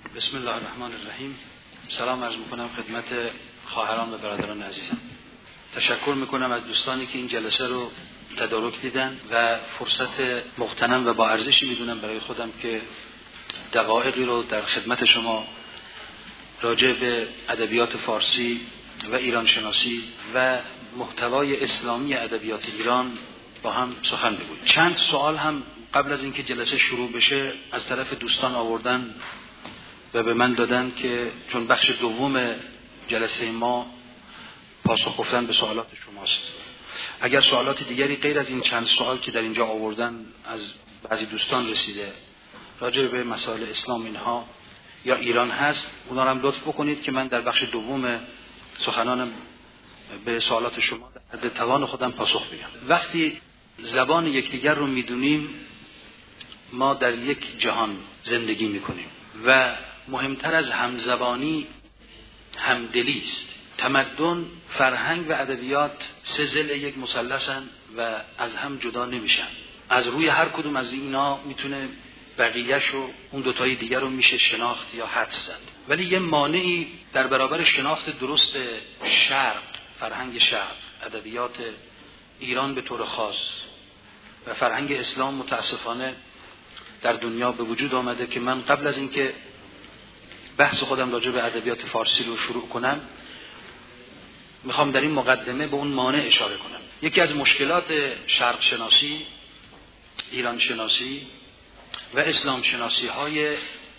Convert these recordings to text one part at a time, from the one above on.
بسم الله الرحمن الرحیم. سلام عرض میکنم خدمت خواهران و برادران عزیزم. تشکر میکنم از دوستانی که این جلسه رو تدارک دیدن و فرصت مغتنم و با ارزشی میدونم برای خودم که دقایقی رو در خدمت شما راجع به ادبیات فارسی و ایران شناسی و محتوای اسلامی ادبیات ایران با هم سخن بگوییم. چند سوال هم قبل از اینکه جلسه شروع بشه از طرف دوستان آوردن و به من دادن که چون بخش دوم جلسه ما پاسخ گفتن به سوالات شماست، اگر سوالات دیگری غیر از این چند سوال که در اینجا آوردن از بعضی دوستان رسیده راجع به مسائل اسلام اینها یا ایران هست، اونا رو هم لطف بکنید که من در بخش دوم سخنانم به سوالات شما در حد توان خودم پاسخ بگم. وقتی زبان یکدیگر رو میدونیم ما در یک جهان زندگی میکنیم و مهمتر از همزبانی همدلی است. تمدن، فرهنگ و ادبیات سه ضلع یک مثلثن و از هم جدا نمیشن. از روی هر کدوم از اینا میتونه بقیه‌شو اون دوتای دیگر رو میشه شناخت یا حدس زد. ولی یه مانعی در برابر شناخت درست شرق، فرهنگ شرق، ادبیات ایران به طور خاص و فرهنگ اسلام متاسفانه در دنیا به وجود آمده که من قبل از اینکه بحث خودم راجع به ادبیات فارسی رو شروع کنم میخوام در این مقدمه به اون مانع اشاره کنم. یکی از مشکلات شرق شناسی، ایران شناسی و اسلام شناسی های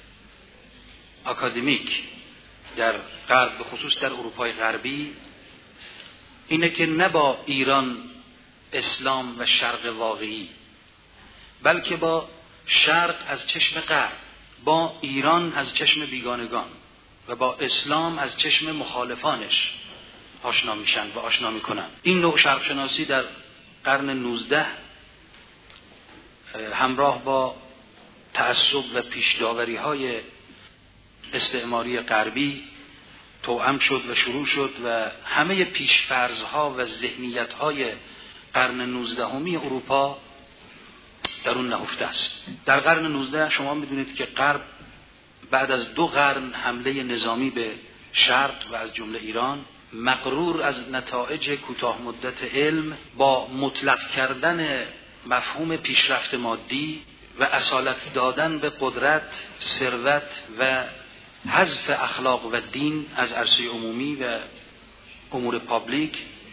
اکادمیک در غرب، به خصوص در اروپای غربی، اینه که نه با ایران، اسلام و شرق واقعی، بلکه با شرق از چشم غرب، با ایران از چشم بیگانگان و با اسلام از چشم مخالفانش آشنا میشن و آشنا میکنن. این نوع شرق شناسی در قرن 19 همراه با تعصب و پیشداوری های استعماری غربی توأم شد و شروع شد و همه پیشفرضها و ذهنیت‌های قرن 19 اروپا در اون نهفته است. در قرن 19 شما میدونید که غرب بعد از 2 قرن حمله نظامی به شرق و از جمله ایران، مغرور از نتایج کوتاه مدت علم، با مطلق کردن مفهوم پیشرفت مادی و اصالت دادن به قدرت، ثروت و حذف اخلاق و دین از عرصه عمومی و امور پابلیک،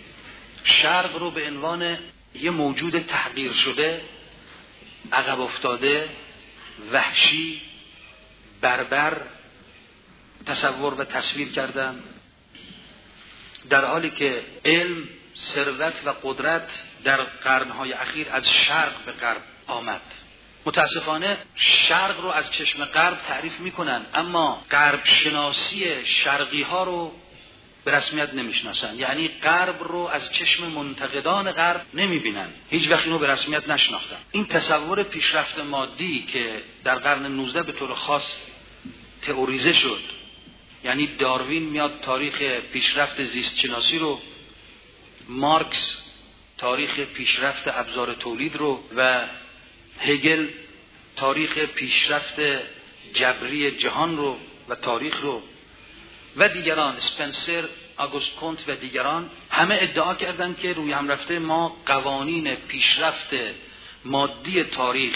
شرق رو به عنوان یه موجود تحقیر شده، عقب افتاده، وحشی، بربر تصور و تصویر کردن، در حالی که علم، ثروت و قدرت در قرنهای اخیر از شرق به غرب آمد. متاسفانه شرق رو از چشم غرب تعریف میکنن، اما غرب شناسی شرقی ها رو به رسمیت نمیشناسن. یعنی غرب رو از چشم منتقدان غرب نمیبینن، هیچ وقت اینو به رسمیت نشناختن. این تصور پیشرفت مادی که در قرن 19 به طور خاص تئوریزه شد، یعنی داروین میاد تاریخ پیشرفت زیست شناسی رو، مارکس تاریخ پیشرفت ابزار تولید رو و هگل تاریخ پیشرفت جبری جهان رو و تاریخ رو و دیگران، اسپنسر، آگوست کنت و دیگران، همه ادعا کردند که روی هم رفته ما قوانین پیشرفت مادی تاریخ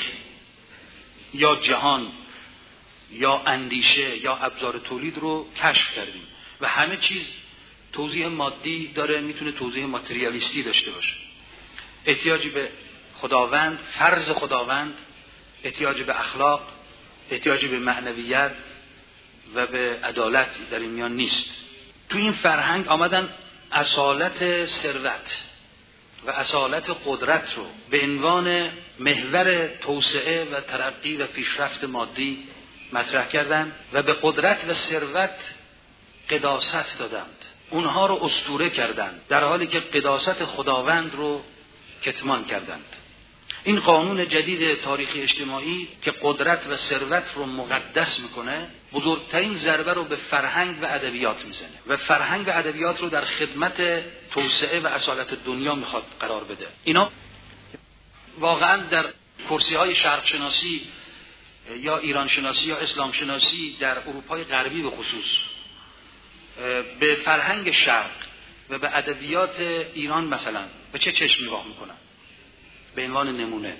یا جهان یا اندیشه یا ابزار تولید رو کشف کردیم و همه چیز توضیح مادی داره، میتونه توضیح ماتریالیستی داشته باشه. احتیاجی به خداوند، فرض خداوند، احتیاجی به اخلاق، احتیاجی به معنویت و به عدالت در این میان نیست. تو این فرهنگ آمدن اصالت ثروت و اصالت قدرت رو به عنوان محور توسعه و ترقی و پیشرفت مادی مطرح کردند و به قدرت و ثروت قداست دادند، اونها رو اسطوره کردند، در حالی که قداست خداوند رو کتمان کردند. این قانون جدید تاریخی اجتماعی که قدرت و ثروت رو مقدس میکنه، بزرگترین ضربه رو به فرهنگ و ادبیات میزنه و فرهنگ و ادبیات رو در خدمت توسعه و اصالت دنیا میخواد قرار بده. اینا واقعا در کرسی‌های شرق شناسی یا ایران شناسی یا اسلام شناسی در اروپای غربی به خصوص به فرهنگ شرق و به ادبیات ایران مثلا به چه چشم نگاه میکنن؟ به عنوان نمونه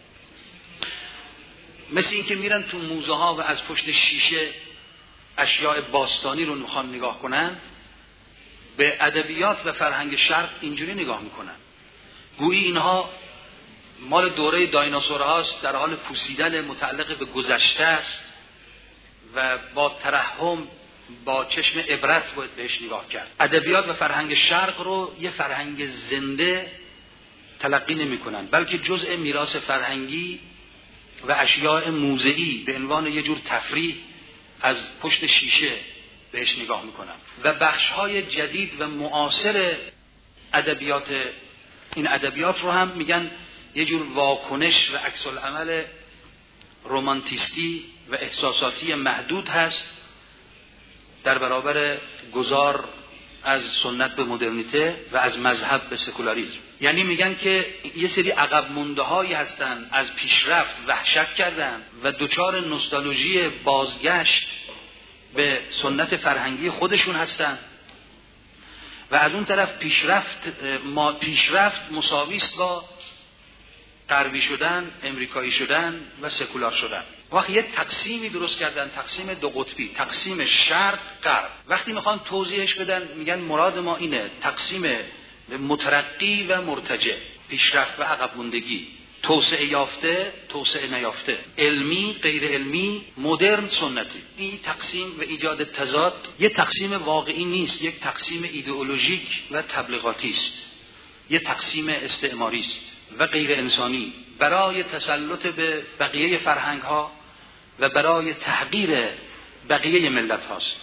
مثل این که میرن تو موزه ها و از پشت شیشه اشیاء باستانی رو میخوان نگاه کنن، به ادبیات و فرهنگ شرق اینجوری نگاه میکنن گویی اینها مال دوره دایناسورهاست، در حال پوسیدن، متعلق به گذشته است و با ترحم با چشم عبرت باید بهش نگاه کرد. ادبیات و فرهنگ شرق رو یه فرهنگ زنده تلقی نمی کنن، بلکه جزء میراث فرهنگی و اشیاء موضعی به عنوان یه جور تفریح از پشت شیشه بهش نگاه میکنن و بخش‌های جدید و معاصر ادبیات، این ادبیات رو هم میگن یه جور واکنش و عکس العمل رمانتیستی و احساساتی محدود هست در برابر گذار از سنت به مدرنیته و از مذهب به سکولاریسم. یعنی میگن که یه سری عقب مونده هایی هستن، از پیشرفت وحشت کردن و دچار نوستالژی بازگشت به سنت فرهنگی خودشون هستن و از اون طرف پیشرفت مساوی است با غربی شدن، امریکایی شدن و سکولار شدن. وقتی یه تقسیمی درست کردن، تقسیم دو قطبی، تقسیم شرق غرب. وقتی میخوان توضیحش بدن میگن مراد ما اینه، تقسیم مترقی و مرتجع، پیشرفت و عقب موندگی، توسعه یافته، توسعه نیافته، علمی، غیر علمی، مدرن، سنتی. این تقسیم و ایجاد تضاد یه تقسیم واقعی نیست، یک تقسیم ایدئولوژیک و تبلیغاتی است، یه تقسیم استعماری است و غیر انسانی برای تسلط به بقیه فرهنگ ها و برای تحقیر بقیه ملت هاست.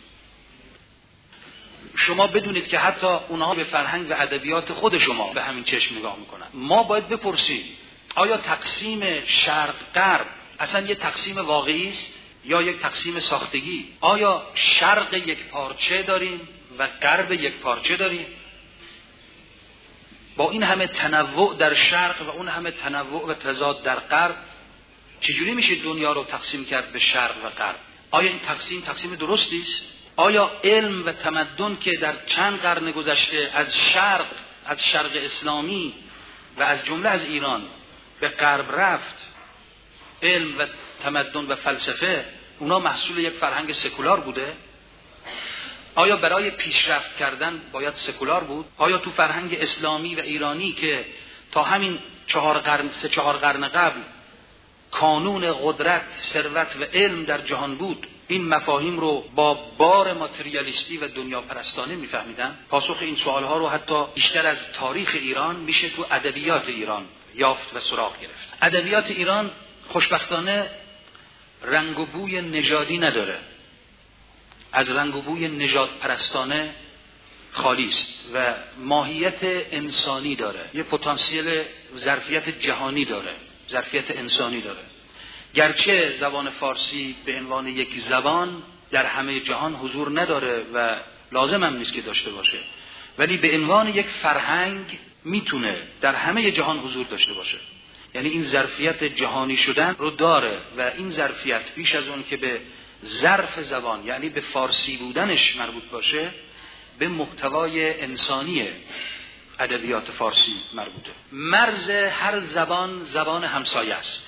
شما بدونید که حتی اونها به فرهنگ و ادبیات خود شما به همین چشم نگاه میکنن. ما باید بپرسیم آیا تقسیم شرق غرب اصلا یک تقسیم واقعی است یا یک تقسیم ساختگی؟ آیا شرق یک پارچه داریم و غرب یک پارچه داریم؟ با این همه تنوع در شرق و اون همه تنوع و تضاد در غرب چجوری میشه دنیا رو تقسیم کرد به شرق و غرب؟ آیا این تقسیم درستی است؟ آیا علم و تمدن که در چند قرن گذشته از شرق اسلامی و از جمله از ایران به غرب رفت، علم و تمدن و فلسفه، اونا محصول یک فرهنگ سکولار بوده؟ آیا برای پیشرفت کردن باید سکولار بود؟ آیا تو فرهنگ اسلامی و ایرانی که تا همین 3-4 قرن قبل کانون قدرت، ثروت و علم در جهان بود، این مفاهیم رو با بار ماتریالیستی و دنیا پرستانه میفهمیدن؟ پاسخ این سوالها رو حتی بیشتر از تاریخ ایران میشه تو ادبیات ایران یافت و سراغ گرفت. ادبیات ایران خوشبختانه رنگ و بوی نژادی نداره، از رنگ و بوی نژاد پرستانه خالی است و ماهیت انسانی داره، یه پتانسیل ظرفیت جهانی داره، ظرفیت انسانی داره. گرچه زبان فارسی به عنوان یک زبان در همه جهان حضور نداره و لازم هم نیست که داشته باشه، ولی به عنوان یک فرهنگ میتونه در همه جهان حضور داشته باشه. یعنی این ظرفیت جهانی شدن رو داره و این ظرفیت بیش از اون که به ظرف زبان یعنی به فارسی بودنش مربوط باشه، به محتوای انسانی ادبیات فارسی مربوطه. مرز هر زبان همسایه است.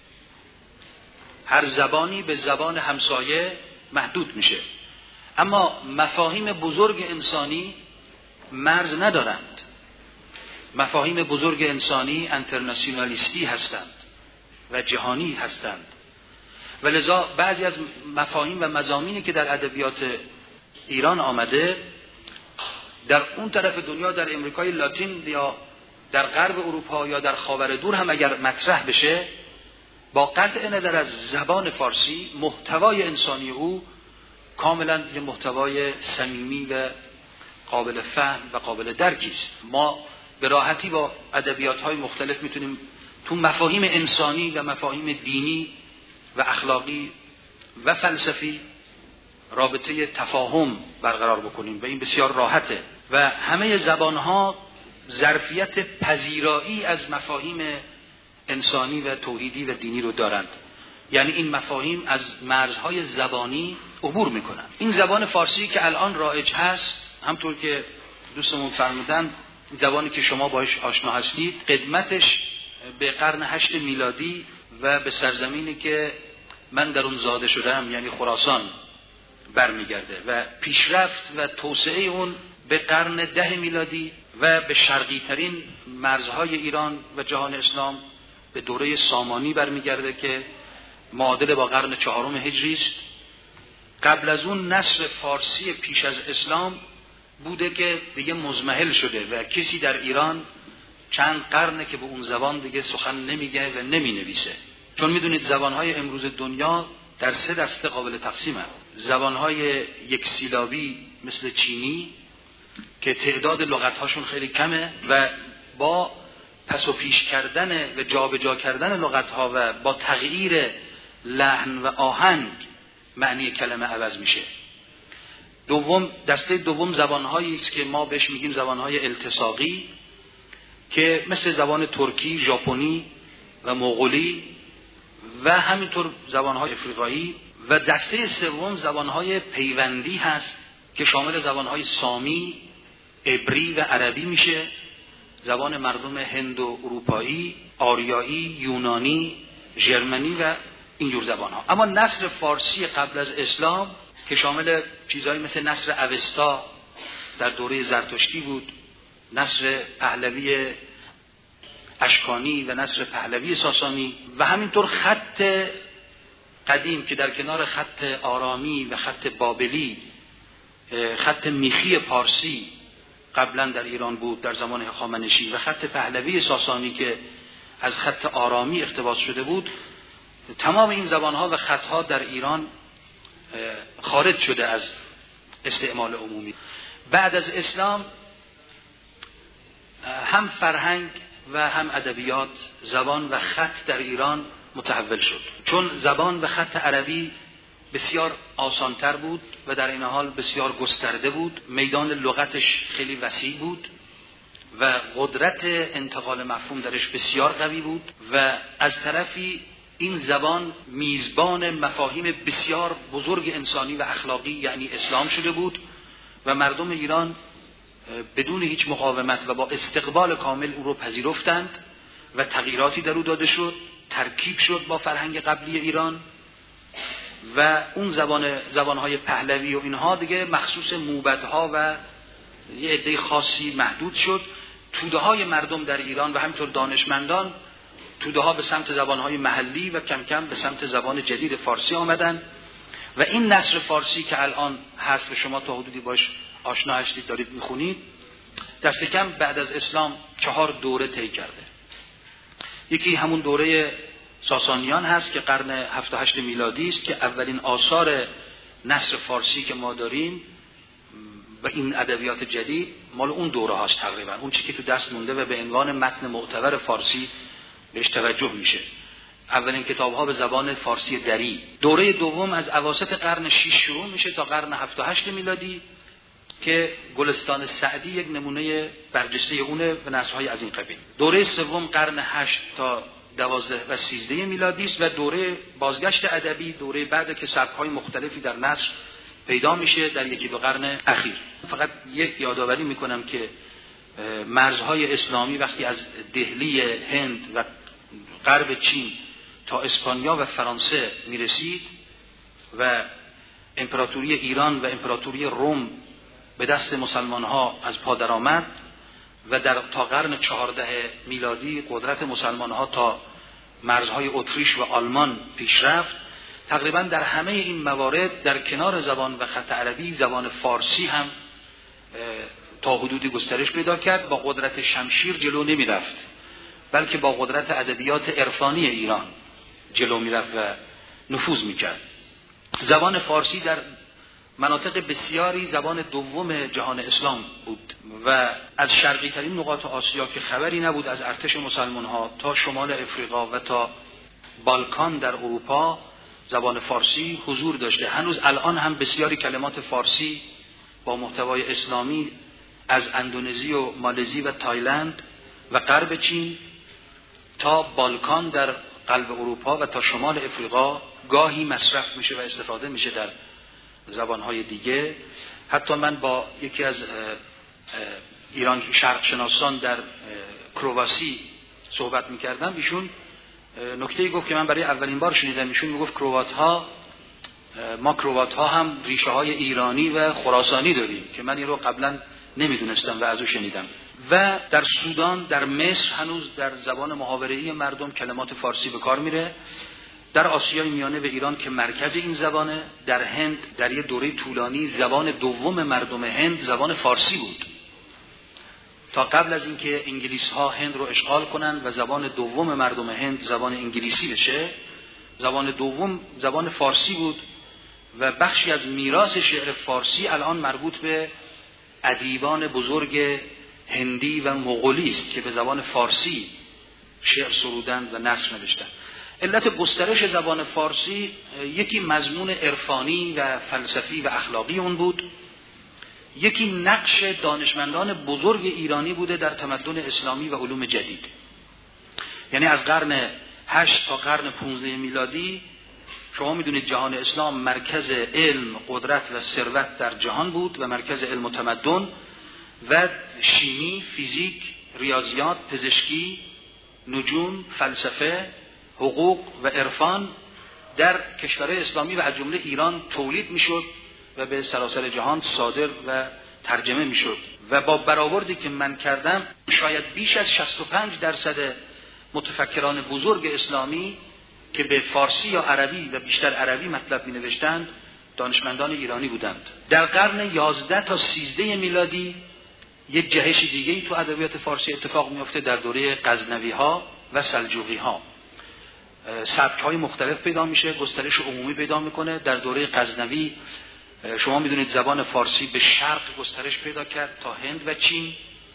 هر زبانی به زبان همسایه محدود میشه، اما مفاهیم بزرگ انسانی مرز ندارند. مفاهیم بزرگ انسانی انترناسیونالیستی هستند و جهانی هستند و لذا بعضی از مفاهیم و مضامینی که در ادبیات ایران آمده در اون طرف دنیا، در امریکای لاتین یا در غرب اروپا یا در خاور دور هم اگر مطرح بشه، با قطع نظر از زبان فارسی محتوای انسانی او کاملا یه محتوای صمیمی و قابل فهم و قابل درکی است. ما به راحتی با ادبیات‌های مختلف میتونیم تو مفاهیم انسانی و مفاهیم دینی و اخلاقی و فلسفی رابطه تفاهم برقرار بکنیم و این بسیار راحته و همه زبان‌ها ظرفیت پذیرایی از مفاهیم انسانی و توحیدی و دینی رو دارند یعنی این مفاهیم از مرزهای زبانی عبور میکنن. این زبان فارسی که الان رایج هست، همطور که دوستمون فرمودن، زبانی که شما باهاش آشنا هستید، قدمتش به قرن 8 میلادی و به سرزمینی که من در اون زاده شدم یعنی خراسان برمیگرده و پیشرفت و توسعه اون به قرن 10 میلادی و به شرقی ترین مرزهای ایران و جهان اسلام به دوره سامانی برمیگرده که معادل با قرن 4 هجری است. قبل از اون نثر فارسی پیش از اسلام بوده که دیگه مضمحل شده و کسی در ایران چند قرنه که به اون زبان دیگه سخن نمیگه و نمینویسه. چون میدونید زبانهای امروز دنیا در 3 دسته قابل تقسیم هست. زبانهای یک سیلابی مثل چینی که تعداد لغتهاشون خیلی کمه و با پس و پیش کردن و جابجا کردن لغتها و با تغییر لحن و آهنگ معنی کلمه عوض میشه. دسته دوم زبانهایی است که ما بهش میگیم زبانهای التصاقی که مثل زبان ترکی، ژاپنی و مغولی و همینطور زبانهای افریقایی. و دسته سوم زبانهای پیوندی هست که شامل زبانهای سامی، عبری و عربی میشه، زبان مردم هند و اروپایی، آریایی، یونانی، ژرمنی و اینجور زبانها. اما نثر فارسی قبل از اسلام که شامل چیزهایی مثل نثر اوستا در دوره زرتشتی بود، نثر پهلوی اشکانی و نثر پهلوی ساسانی و همینطور خط قدیم که در کنار خط آرامی و خط بابلی خط میخی پارسی قبلا در ایران بود در زمان هخامنشی و خط پهلوی ساسانی که از خط آرامی اقتباس شده بود، تمام این زبانها و خطها در ایران خارج شده از استعمال عمومی. بعد از اسلام هم فرهنگ و هم ادبیات، زبان و خط در ایران متحول شد. چون زبان و خط عربی بسیار آسانتر بود و در این حال بسیار گسترده بود، میدان لغتش خیلی وسیع بود و قدرت انتقال مفهوم درش بسیار قوی بود و از طرفی این زبان میزبان مفاهیم بسیار بزرگ انسانی و اخلاقی یعنی اسلام شده بود و مردم ایران بدون هیچ مقاومت و با استقبال کامل او رو پذیرفتند و تغییراتی در او داده شد، ترکیب شد با فرهنگ قبلی ایران و اون زبانهای پهلوی و اینها دیگه مخصوص موبدها و یه عده خاصی محدود شد. توده های مردم در ایران و همینطور دانشمندان توده ها به سمت زبانهای محلی و کم کم به سمت زبان جدید فارسی آمدن و این نثر فارسی که الان هست و شما تا حدودی باش آشنا هستید دارید میخونید، دست کم بعد از اسلام 4 دوره طی کرده. یکی همون دوره ساسانیان هست که قرن 7-8 میلادی است که اولین آثار نثر فارسی که ما داریم و این ادبیات جدید مال اون دوره هاست تقریبا، اون چیزی که تو دست مونده و به عنوان متن معتبر فارسی بهش توجه میشه. اولین کتاب ها به زبان فارسی دری. دوره دوم از اواسط قرن 6 شروع میشه تا قرن 7-8 میلادی که گلستان سعدی یک نمونه برجسته اونه و نثرهای از این قبیل. دوره سوم قرن 8 تا 12 و 13 میلادی است و دوره بازگشت ادبی، دوره بعد که سبک‌های مختلفی در نثر پیدا میشه در 1-2 قرن اخیر. فقط یک یادآوری میکنم که مرزهای اسلامی وقتی از دهلی هند و غرب چین تا اسپانیا و فرانسه میرسید و امپراتوری ایران و امپراتوری روم به دست مسلمان ها از پا درآمد و تا قرن 14 میلادی قدرت مسلمان ها تا مرزهای اتریش و آلمان پیش رفت، تقریبا در همه این موارد در کنار زبان و خط عربی زبان فارسی هم تا حدودی گسترش پیدا کرد. با قدرت شمشیر جلو نمی رفت بلکه با قدرت ادبیات عرفانی ایران جلو می رفت و نفوذ می کرد. زبان فارسی در مناطق بسیاری زبان دوم جهان اسلام بود و از شرقی ترین نقاط آسیا که خبری نبود از ارتش مسلمان ها تا شمال افریقا و تا بالکان در اروپا زبان فارسی حضور داشته. هنوز الان هم بسیاری کلمات فارسی با محتوای اسلامی از اندونزی و مالزی و تایلند و غرب چین تا بالکان در قلب اروپا و تا شمال افریقا گاهی مصرف میشه و استفاده میشه در زبانهای دیگه. حتی من با یکی از ایران شرق شناسان در کرواسی صحبت میکردم، ایشون نکته‌ای گفت که من برای اولین بار شنیدم. ایشون میگفت ما کروات ها هم ریشه های ایرانی و خراسانی داریم که من این رو قبلا نمیدونستم و از او شنیدم. و در سودان، در مصر هنوز در زبان محاوره‌ای مردم کلمات فارسی به کار میره. در آسیای میانه و ایران که مرکز این زبانه، در هند در یه دوره طولانی زبان دوم مردم هند زبان فارسی بود، تا قبل از اینکه انگلیس ها هند رو اشغال کنن و زبان دوم مردم هند زبان انگلیسی بشه. زبان دوم زبان فارسی بود و بخشی از میراث شعر فارسی الان مربوط به ادیبان بزرگ هندی و مغولی است که به زبان فارسی شعر سرودند و نثر نوشتند. علت گسترش زبان فارسی یکی مضمون عرفانی و فلسفی و اخلاقی اون بود، یکی نقش دانشمندان بزرگ ایرانی بوده در تمدن اسلامی و علوم جدید. یعنی از قرن 8 تا قرن 15 میلادی شما میدونید جهان اسلام مرکز علم، قدرت و ثروت در جهان بود و مرکز علم و تمدن و شیمی، فیزیک، ریاضیات، پزشکی، نجوم، فلسفه، حقوق و عرفان در کشورهای اسلامی و از جمله ایران تولید میشد و به سراسر جهان صادر و ترجمه میشد. و با برآوردی که من کردم شاید بیش از 65% متفکران بزرگ اسلامی که به فارسی یا عربی و بیشتر عربی مطلب می نوشتند دانشمندان ایرانی بودند. در قرن 11 تا 13 میلادی یک جهش دیگه‌ای تو ادبیات فارسی اتفاق میفته در دوره غزنوی ها و سلجوقی ها. سبک‌های مختلف پیدا میشه، گسترش عمومی پیدا میکنه. در دوره غزنوی شما میدونید زبان فارسی به شرق گسترش پیدا کرد تا هند و چین،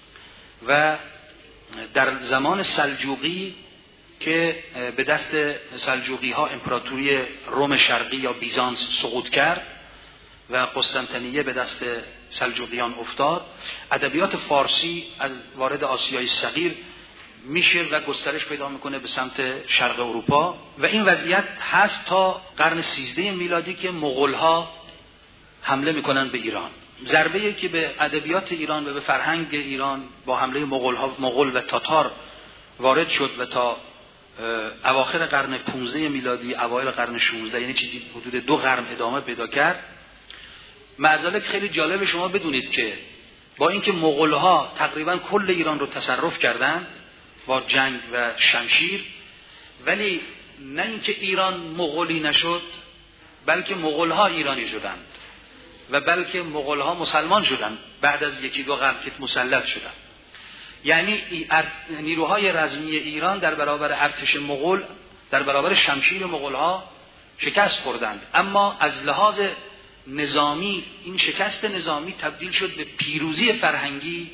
و در زمان سلجوقی که به دست سلجوقی ها امپراتوری روم شرقی یا بیزانس سقوط کرد و قسطنطنیه به دست سلجوقیان افتاد، ادبیات فارسی از وارد آسیای صغیر میشه و گسترش پیدا میکنه به سمت شرق اروپا. و این وضعیت هست تا قرن 13 میلادی که مغول ها حمله میکنن به ایران. ضربه‌ای که به ادبیات ایران و به فرهنگ ایران با حمله مغول و تاتار وارد شد و تا اواخر قرن 15 میلادی اوایل قرن 16 یعنی چیزی حدود 2 قرن ادامه پیدا کرد. معذالک خیلی جالب شما بدونید که با اینکه مغول‌ها تقریبا کل ایران رو تصرف کردند با جنگ و شمشیر، ولی نه اینکه ایران مغولی نشد بلکه مغول‌ها ایرانی شدند و بلکه مغول‌ها مسلمان شدند بعد از 1-2 قرن که مسلط شدند. یعنی نیروهای رزمی ایران در برابر ارتش مغول، در برابر شمشیر مغول‌ها شکست خوردند، اما از لحاظ نظامی این شکست نظامی تبدیل شد به پیروزی فرهنگی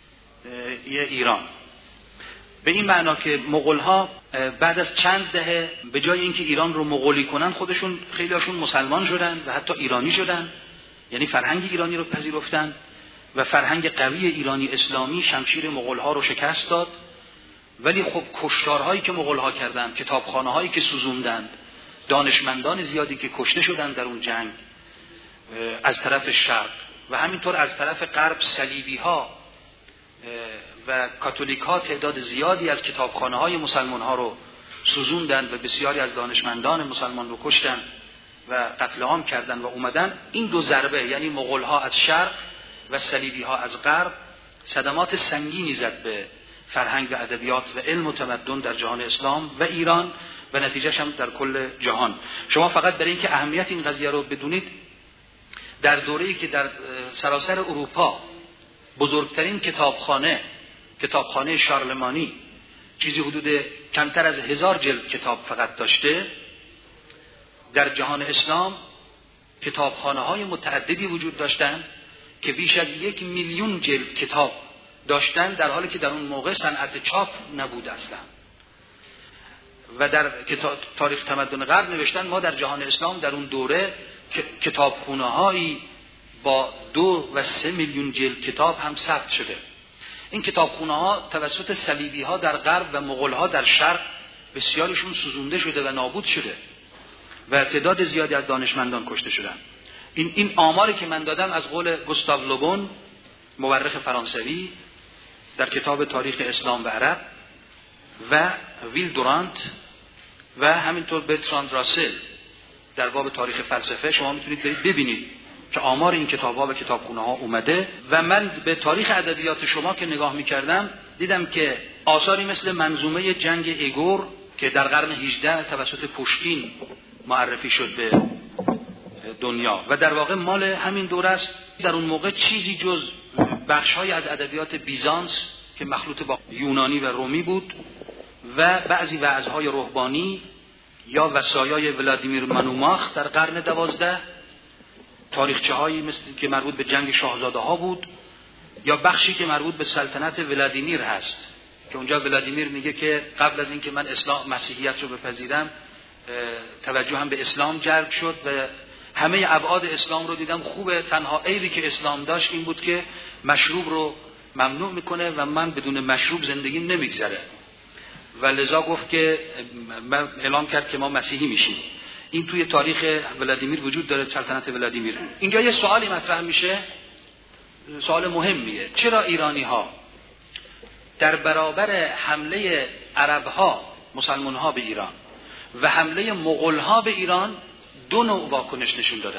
ایران. به این معنا که مغول‌ها بعد از چند دهه به جای اینکه ایران رو مغولی کنن خودشون خیلی‌هاشون مسلمان شدند و حتی ایرانی شدند، یعنی فرهنگ ایرانی رو پذیرفتند و فرهنگ قوی ایرانی اسلامی شمشیر مغول‌ها رو شکست داد. ولی خب کشتارهایی که مغول‌ها کردند، کتابخانه‌هایی که سوزوندند، دانشمندان زیادی که کشته شدند در اون جنگ از طرف شرق و همینطور از طرف غرب صلیبی‌ها و کاتولیک‌ها تعداد زیادی از کتابخانه‌های مسلمان‌ها رو سوزوندند و بسیاری از دانشمندان مسلمان رو کشتند و قتل عام کردند و اومدن. این 2 ضربه یعنی مغول‌ها از شرق و صلیبی‌ها از غرب صدمات سنگینی زد به فرهنگ و ادبیات و علم و تمدن در جهان اسلام و ایران و نتیجهش هم در کل جهان. شما فقط برای اینکه اهمیت این قضیه رو بدونید، در دوره‌ای که در سراسر اروپا بزرگترین کتابخانه شارلمانی چیزی حدود کمتر از 1000 جلد کتاب فقط داشته، در جهان اسلام کتابخانه‌های متعددی وجود داشتند که بیش از 1 میلیون جلد کتاب داشتن، در حالی که در اون موقع صنعت چاپ نبود اصلا. و در تاریخ تمدن غرب نوشتن ما در جهان اسلام در اون دوره کتابخونه‌هایی با 2 و 3 میلیون جلد کتاب هم ثبت شده. این کتابخونه‌ها توسط صلیبی‌ها در غرب و مغول‌ها در شرق بسیارشون سوزونده شده و نابود شده و تعداد زیادی از دانشمندان کشته شدن. این آماری که من دادم از قول گوستاو لوبون، مورخ فرانسوی، در کتاب تاریخ اسلام و عرب، و ویل دورانت و همینطور برتراند راسل در باب تاریخ فلسفه. شما میتونید برید ببینید که آمار این کتاب‌ها و کتابخونه‌ها اومده. و من به تاریخ ادبیات شما که نگاه می‌کردم دیدم که آثاری مثل منظومه جنگ ایگور که در قرن 18 توسط پوشکین معرفی شد به دنیا و در واقع مال همین دوره است. در اون موقع چیزی جز بخش‌های از ادبیات بیزانس که مخلوط با یونانی و رومی بود و بعضی وعظهای روحانی یا وصایای ولادیمیر مانوماخ در قرن 12، تاریخچه‌هایی مثل که مربوط به جنگ شاهزاده‌ها بود، یا بخشی که مربوط به سلطنت ولادیمیر هست که اونجا ولادیمیر میگه که قبل از اینکه من اسلام مسیحیت رو بپذیرم توجه هم به اسلام جلب شد و همه ابعاد اسلام رو دیدم خوبه، تنها عیبی که اسلام داشت این بود که مشروب رو ممنوع میکنه و من بدون مشروب زندگیم نمیگذره و لذا گفت که من اعلام کرد که ما مسیحی میشیم. این توی تاریخ ولادیمیر وجود داره، سلطنت ولادیمیر. اینجا یه سوالی مطرح میشه، سوال مهمیه: چرا ایرانی ها در برابر حمله عرب ها، مسلمان ها به ایران و حمله مغول ها به ایران دو نوع واکنش نشون دادن؟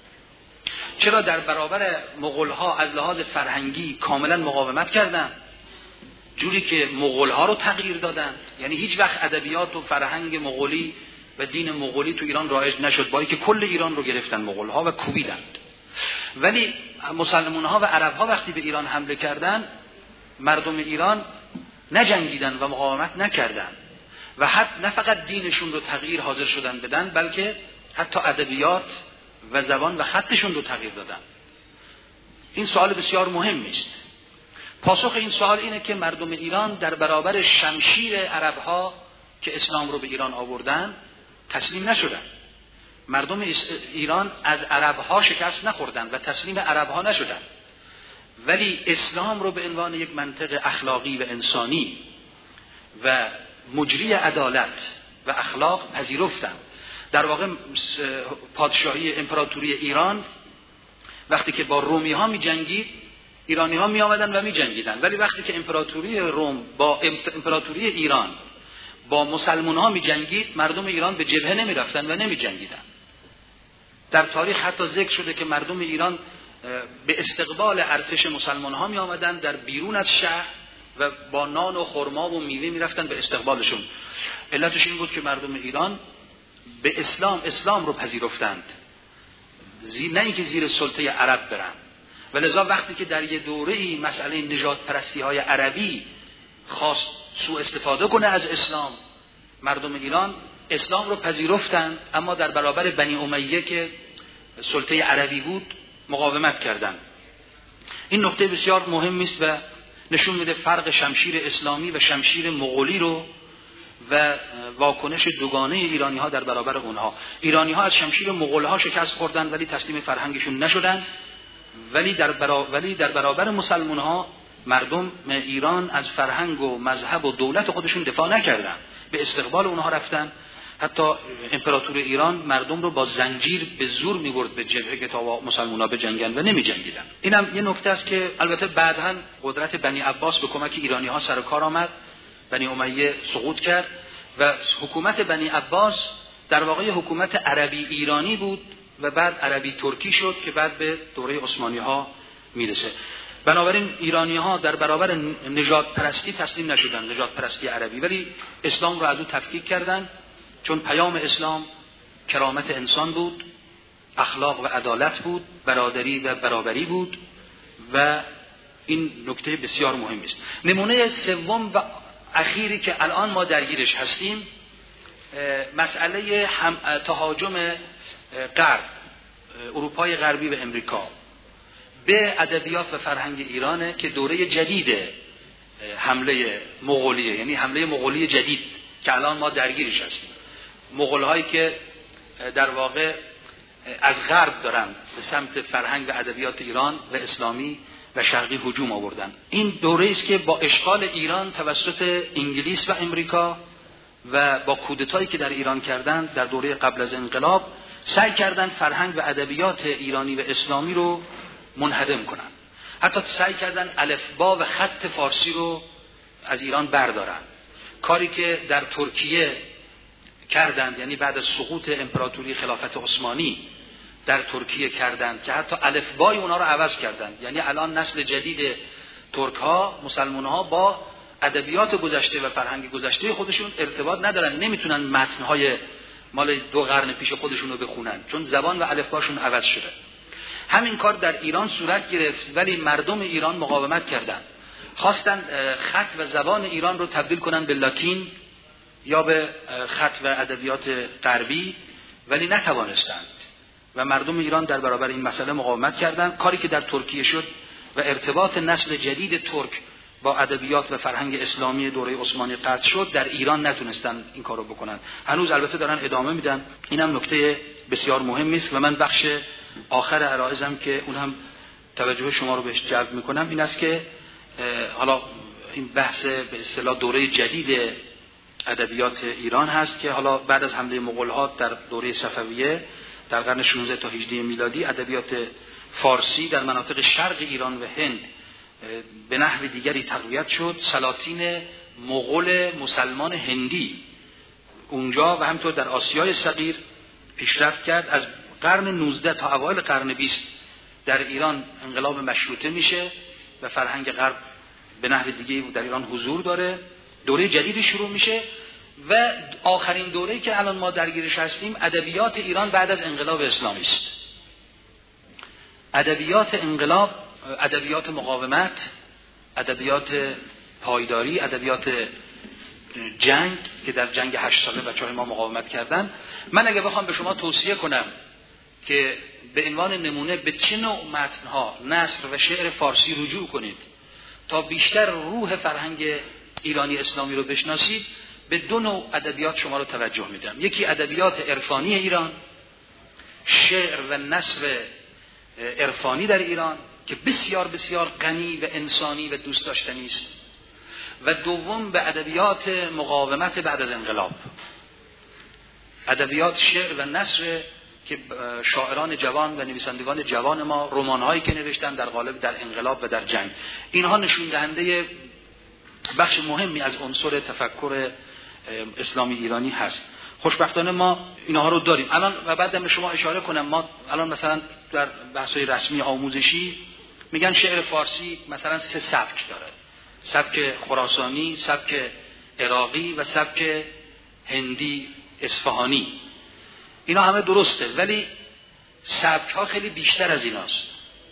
چرا در برابر مغول ها از لحاظ فرهنگی کاملا مقاومت کردند، جوری که مغول ها رو تغییر دادند؟ یعنی هیچ وقت ادبیات و فرهنگ مغولی و دین مغولی تو ایران رایج نشد، با اینکه کل ایران رو گرفتن مغول ها و کوبیدند. ولی مسلمان ها و عرب ها وقتی به ایران حمله کردند، مردم ایران نجنگیدن و مقاومت نکردن و حتی نه فقط دینشون رو تغییر حاضر شدن بدن، بلکه حتی ادبیات و زبان و خطشون رو تغییر دادن. این سوال بسیار مهمی است. پاسخ این سوال اینه که مردم ایران در برابر شمشیر عرب ها که اسلام رو به ایران آوردن تسلیم نشدن. مردم ایران از عرب ها شکست نخوردن و تسلیم عرب ها نشدن، ولی اسلام رو به عنوان یک منطق اخلاقی و انسانی و مجری عدالت و اخلاق پذیرفتن. در واقع پادشاهی امپراتوری ایران وقتی که با رومی ها می جنگید، ایرانی ها می آمدن و می جنگیدن، ولی وقتی که امپراتوری روم با امپراتوری ایران با مسلمان ها می جنگید، مردم ایران به جبهه نمی رفتن و نمی جنگیدن. در تاریخ حتی ذکر شده که مردم ایران به استقبال ارتش مسلمان ها می آمدن در بیرون از شهر و با نان و خرما و میوه می رفتن به استقبالشون. علتش این بود که مردم ایران به اسلام رو پذیرفتند، نه اینکه زیر سلطه عرب برن. و لذا وقتی که در یه دوره‌ای مسئله نژاد پرستی های عربی خواست سوء استفاده کنه از اسلام، مردم ایران اسلام رو پذیرفتند، اما در برابر بنی امیه که سلطه عربی بود مقاومت کردند. این نکته بسیار مهمی است و نشون میده فرق شمشیر اسلامی و شمشیر مغولی رو و واکنش دوگانه ایرانی ها در برابر اونها. ایرانی ها از شمشیر مغول ها شکست خوردن ولی تسلیم فرهنگشون نشدن، ولی در برابر مسلمان ها مردم ایران از فرهنگ و مذهب و دولت خودشون دفاع نکردن، به استقبال اونها رفتن. حتی امپراتور ایران مردم رو با زنجیر به زور می‌برد به جبهه که تا مسلمان‌ها بجنگن و نمی‌جنگیدن. اینم یه نکته است که البته بعداً قدرت بنی عباس به کمک ایرانی‌ها سر کار آمد، بنی امیه سقوط کرد و حکومت بنی عباس در واقع حکومت عربی ایرانی بود و بعد عربی ترکی شد که بعد به دوره عثمانی‌ها میرسه. بنابراین ایرانی‌ها در برابر نژاد پرستی تسلیم نشدن، نژاد پرستی عربی، ولی اسلام رو از اون تفکیک کردن، چون پیام اسلام کرامت انسان بود، اخلاق و عدالت بود، برادری و برابری بود و این نکته بسیار مهم است. نمونه سوم و اخیری که الان ما درگیرش هستیم مسئله تهاجم غرب، اروپای غربی و امریکا به ادبیات و فرهنگ ایرانه که دوره جدید حمله مغولیه، یعنی حمله مغولی جدید که الان ما درگیرش هستیم. مغول‌هایی که در واقع از غرب دارن به سمت فرهنگ و ادبیات ایران و اسلامی و شرقی هجوم آوردن. این دوره است که با اشغال ایران توسط انگلیس و امریکا و با کودتایی که در ایران کردن در دوره قبل از انقلاب سعی کردن فرهنگ و ادبیات ایرانی و اسلامی رو منهدم کنن. حتی سعی کردن الفبا و خط فارسی رو از ایران بردارن، کاری که در ترکیه کردند، یعنی بعد از سقوط امپراتوری خلافت عثمانی در ترکیه کردند که حتی الفبای اونا رو عوض کردند. یعنی الان نسل جدید ترک ها، مسلمان ها با ادبیات گذشته و فرهنگ گذشته خودشون ارتباط ندارن، نمیتونن متن‌های مال 2 قرن پیش خودشون رو بخونن چون زبان و الفباشون عوض شده. همین کار در ایران صورت گرفت ولی مردم ایران مقاومت کردند، خواستن خط و زبان ایران رو تبدیل کنن به لاتین یا به خط و ادبیات غربی، ولی نتوانستند و مردم ایران در برابر این مسئله مقاومت کردند. کاری که در ترکیه شد و ارتباط نسل جدید ترک با ادبیات و فرهنگ اسلامی دوره عثمانی قطع شد، در ایران نتونستن این کارو بکنن. هنوز البته دارن ادامه میدن. اینم نکته بسیار مهمی است و من بخش آخر عرایزم که اون هم توجه شما رو بهش جلب میکنم این است که حالا این بحث به اصطلاح دوره جدید ادبیات ایران هست که حالا بعد از حمله مغول‌ها در دوره صفویه در قرن 16 تا 18 میلادی ادبیات فارسی در مناطق شرق ایران و هند به نحو دیگری تقویت شد. سلاطین مغول مسلمان هندی اونجا و همینطور در آسیای صغیر پیشرفت کرد. از قرن 19 تا اوایل قرن 20 در ایران انقلاب مشروطه میشه و فرهنگ غرب به نحو دیگری در ایران حضور داره. دوره جدیدی شروع میشه و آخرین دوره‌ای که الان ما درگیرش هستیم ادبیات ایران بعد از انقلاب اسلامی است. ادبیات انقلاب، ادبیات مقاومت، ادبیات پایداری، ادبیات جنگ که در جنگ 8 ساله بچه‌های ما مقاومت کردن. من اگه بخوام به شما توصیه کنم که به عنوان نمونه به چه نوع متن‌ها، نثر و شعر فارسی رجوع کنید تا بیشتر روح فرهنگ ایرانی اسلامی رو بشناسید، به 2 نوع ادبیات شما رو توجه میدم. یکی ادبیات عرفانی ایران، شعر و نثر عرفانی در ایران که بسیار بسیار غنی و انسانی و دوست داشتنی است، و دوم به ادبیات مقاومت بعد از انقلاب، ادبیات شعر و نثر که شاعران جوان و نویسندگان جوان ما رمان‌هایی که نوشتن در قالب در انقلاب و در جنگ، اینها نشون دهنده بخش مهمی از عنصر تفکر اسلامی ایرانی هست. خوشبختانه ما اینها رو داریم الان. و بعدم به شما اشاره کنم، ما الان مثلا در بحث‌های رسمی آموزشی میگن شعر فارسی مثلا 3 سبک داره: سبک خراسانی، سبک عراقی و سبک هندی اصفهانی. اینا همه درسته ولی سبک‌ها خیلی بیشتر از ایناست.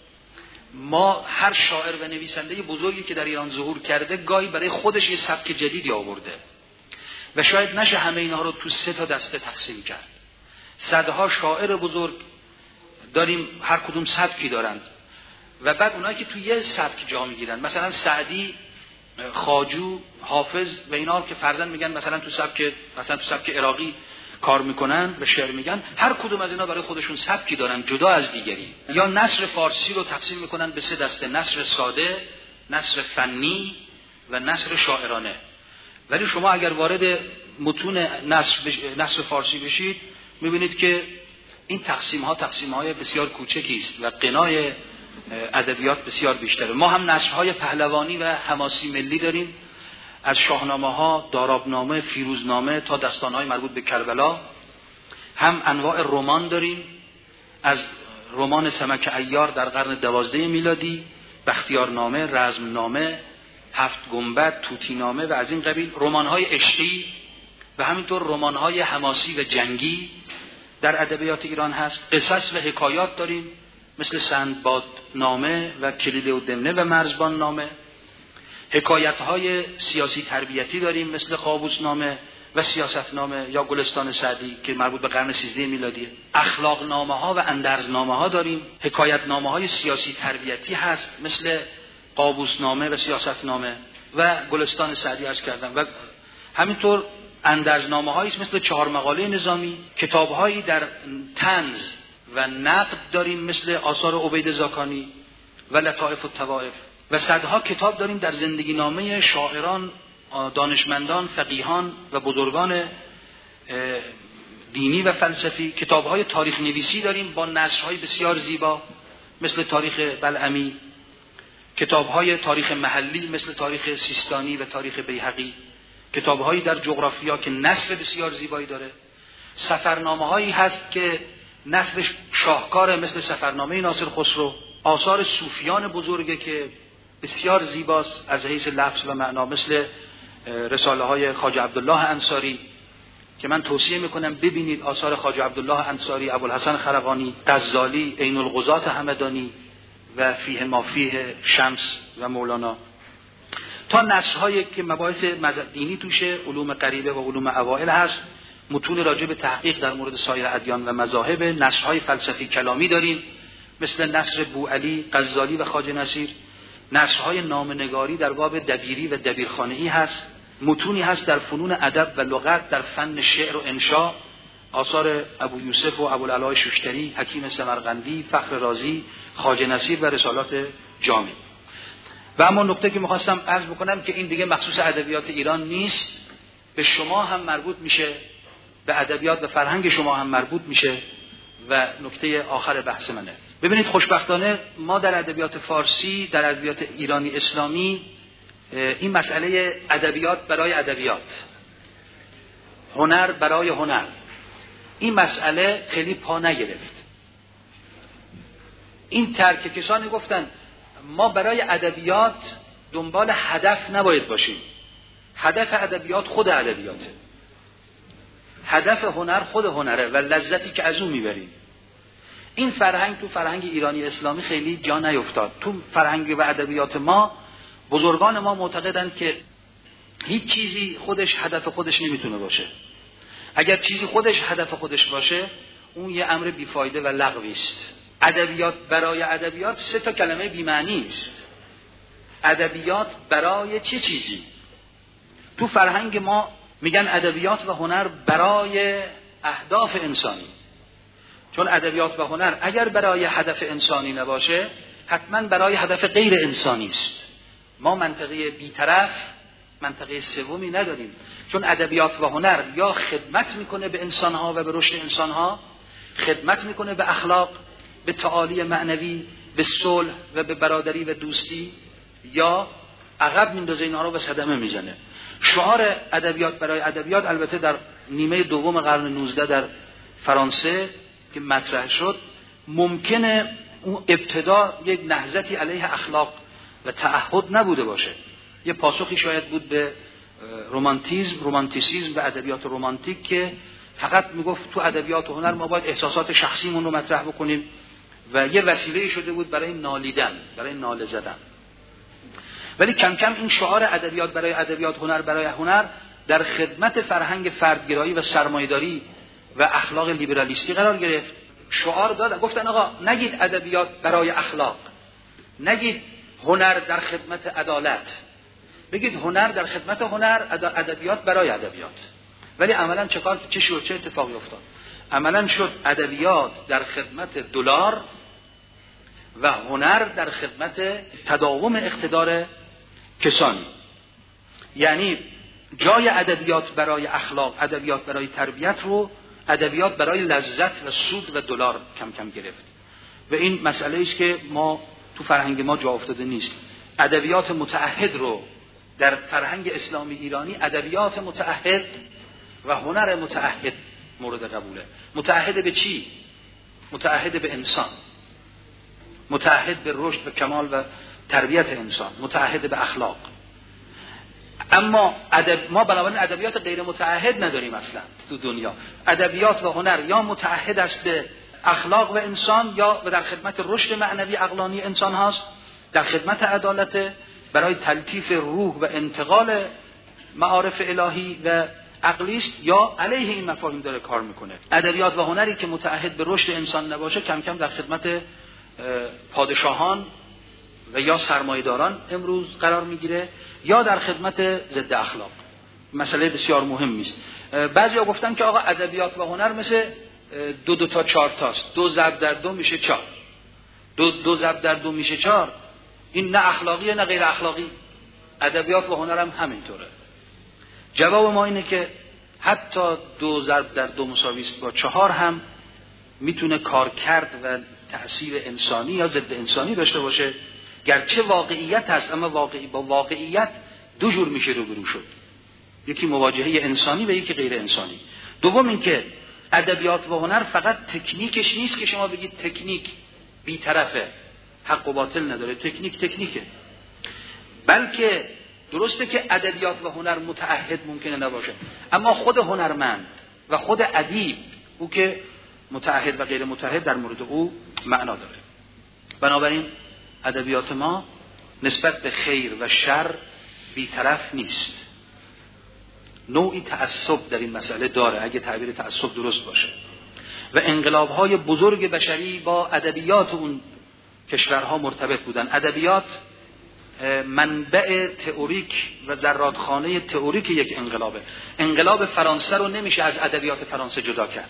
ما هر شاعر و نویسنده بزرگی که در ایران ظهور کرده گاهی برای خودش یه سبک جدیدی آورده و شاید نشه همه اینها رو تو 3 تا دسته تقسیم کرد. صدها شاعر بزرگ داریم، هر کدوم سبکی دارند و بعد اونایی که تو یه سبک جا میگیرن، مثلا سعدی، خواجو، حافظ و اینا که فرضاً میگن مثلا تو سبک عراقی کار میکنن و شعر میگن، هر کدوم از اینا برای خودشون سبکی دارن جدا از دیگری. یا نثر فارسی رو تقسیم میکنن به 3 دسته: نثر ساده، نثر فنی و نثر شاعرانه. ولی شما اگر وارد متون نثر فارسی بشید میبینید که این تقسیم‌های بسیار کوچکی است و غنای ادبیات بسیار بیشتره. ما هم نثرهای پهلوانی و حماسی ملی داریم، از شاهنامه‌ها، دارابنامه، فیروزنامه تا داستان‌های مربوط به کربلا. هم انواع رمان داریم، از رمان سمک عیار در قرن 12 میلادی، بختیارنامه، رزمنامه، 7 گنبد، طوطینامه و از این قبیل، رمان‌های عشقی و همینطور رمان‌های حماسی و جنگی در ادبیات ایران هست. قصص و حکایات داریم مثل سندبادنامه و کلیله و دمنه و مرزبان نامه. حکایت‌های سیاسی تربیتی داریم مثل قابوسنامه و سیاستنامه یا گلستان سعدی که مربوط به قرن 13 میلادیه. اخلاقنامه‌ها و اندرزنامه‌ها داریم. حکایتنامه‌های سیاسی تربیتی هست مثل قابوسنامه و سیاستنامه و گلستان سعدی عرض کردم. و همینطور اندرزنامه‌هایی مثل 4 مقاله نظامی، کتاب‌هایی در طنز و نقد داریم مثل آثار عبید زاکانی و لطائف الطوائف و صدها کتاب داریم در زندگی نامه شاعران، دانشمندان، فقیهان و بزرگان دینی و فلسفی. کتاب‌های تاریخ نویسی داریم با نثرهای بسیار زیبا مثل تاریخ بلعمی، کتاب‌های تاریخ محلی مثل تاریخ سیستانی و تاریخ بیهقی، کتاب‌هایی در جغرافیا که نثر بسیار زیبایی داره، سفرنامه‌هایی هست که نثرش شاهکاره مثل سفرنامه ناصر خسرو، آثار صوفیان بزرگه که بسیار زیباست از حیث لفظ و معنا مثل رساله‌های خواجه عبدالله انصاری که من توصیه میکنم ببینید. آثار خواجه عبدالله انصاری، ابوالحسن خرقانی، غزالی، عین الغزات همدانی و فیه ما فیه شمس و مولانا، تا نثرهایی که مباحث دینی توشه، علوم غریبه و علوم اوائل هست، متون راجع به تحقیق در مورد سایر ادیان و مذاهب، نثرهای فلسفی کلامی داریم مثل نثر بوعلی، غزالی و خواجه نصیر، نثرهای نامه‌نگاری در باب دبیری و دبیرخانه‌ای هست، متونی هست در فنون ادب و لغت، در فن شعر و انشاء، آثار ابو یوسف و ابوالعلا شوشتری، حکیم سمرقندی، فخر رازی، خواجه نصیر و رسالات جامع. و اما نکته که می‌خواستم عرض بکنم که این دیگه مخصوص ادبیات ایران نیست، به شما هم مربوط میشه، به ادبیات و فرهنگ شما هم مربوط میشه و نکته آخر بحث منه. ببینید خوشبختانه ما در ادبیات فارسی، در ادبیات ایرانی اسلامی، این مسئله ادبیات برای ادبیات، هنر برای هنر، این مسئله خیلی پا نگرفت. این ترک کسانی گفتن ما برای ادبیات دنبال هدف نباید باشیم، هدف ادبیات خود ادبیاته، هدف هنر خود هنره و لذتی که از اون میبریم. این فرهنگ تو فرهنگ ایرانی اسلامی خیلی جا نیفتاد. تو فرهنگ و ادبیات ما بزرگان ما معتقدند که هیچ چیزی خودش هدف خودش نمیتونه باشه. اگر چیزی خودش هدف خودش باشه اون یه امر بیفایده و لغوی است. ادبیات برای ادبیات سه تا کلمه بی‌معنی است. ادبیات برای چه چیزی؟ تو فرهنگ ما میگن ادبیات و هنر برای اهداف انسانی. چون ادبیات و هنر اگر برای هدف انسانی نباشه حتما برای هدف غیر انسانی است. ما منطقه بی‌طرف، منطقه سومی نداریم. چون ادبیات و هنر یا خدمت میکنه به انسانها و به رشد انسانها، خدمت میکنه به اخلاق، به تعالی معنوی، به صلح و به برادری و دوستی، یا عقب میندازه اینها رو به صدمه میزنه. شعار ادبیات برای ادبیات البته در نیمه دوم قرن 19 در فرانسه که مطرح شد، ممکنه اون ابتدا یک نهضتی علیه اخلاق و تعهد نبوده باشه. یه پاسخی شاید بود به رومانتیسیسم و ادبیات رومانتیک که فقط میگفت تو ادبیات و هنر ما باید احساسات شخصیمون رو مطرح بکنیم و یه وسیله شده بود برای نالیدن، برای ناله زدن. ولی کم کم این شعار ادبیات برای ادبیات، هنر برای هنر در خدمت فرهنگ فردگرایی و سرمایه‌داری و اخلاق لیبرالیستی قرار گرفت. شعار دادن، گفتن آقا نگید ادبیات برای اخلاق، نگید هنر در خدمت عدالت، بگید هنر در خدمت هنر، ادبیات برای ادبیات. ولی عملاً چه شد؟ چه اتفاقی افتاد؟ عملاً شد ادبیات در خدمت دلار و هنر در خدمت تداوم اقتدار کسانی. یعنی جای ادبیات برای اخلاق، ادبیات برای تربیت رو ادبیات برای لذت و سود و دلار کم کم گرفت. و این مسئله است که ما تو فرهنگ ما جا افتاده نیست. ادبیات متعهد رو در فرهنگ اسلامی ایرانی، ادبیات متعهد و هنر متعهد مورد قبوله. متعهد به چی؟ متعهد به انسان، متعهد به رشد و کمال و تربیت انسان، متعهد به اخلاق. اما ما بنابراین ادبیات غیر متعهد نداریم اصلا تو دنیا. ادبیات و هنر یا متعهد است به اخلاق و انسان، یا در خدمت رشد معنوی عقلانی انسان هاست، در خدمت عدالت، برای تلطیف روح و انتقال معارف الهی و عقلی است، یا علیه این مفاهیم داره کار میکنه. ادبیات و هنری که متعهد به رشد انسان نباشه کم کم در خدمت پادشاهان و یا سرمایه‌داران امروز قرار میگیره، یا در خدمت ضد اخلاق. مسئله بسیار مهمی است. بعضیا گفتن که آقا ادبیات و هنر مثل دو تا چهار تاست، 2 ضرب در 2 میشه 4، 2 ضرب در 2 میشه 4. این نه اخلاقیه نه غیر اخلاقی. ادبیات و هنر هم همینطوره. جواب ما اینه که حتی 2 ضرب در 2 مساوی است با 4 هم میتونه کار کرد و تأثیر انسانی یا ضد انسانی داشته باشه، گرچه واقعیت هست، اما با واقعیت 2 جور میشه روبرو شد، یکی مواجهه انسانی و یکی غیر انسانی. دوم اینکه ادبیات و هنر فقط تکنیکش نیست که شما بگید تکنیک بی‌طرفه، حق و باطل نداره، تکنیکه، بلکه درسته که ادبیات و هنر متعهد ممکنه نباشه، اما خود هنرمند و خود ادیب او که متعهد و غیر متعهد در مورد او معنا داره. بنابراین ادبیات ما نسبت به خیر و شر بی‌طرف نیست، نوعی تعصب در این مسئله داره اگه تعبیر تعصب درست باشه، و انقلاب‌های بزرگ بشری با ادبیات اون کشورها مرتبط بودن. ادبیات منبع تئوریک و زرادخانه تئوریک یک انقلابه. انقلاب فرانسه رو نمیشه از ادبیات فرانسه جدا کرد،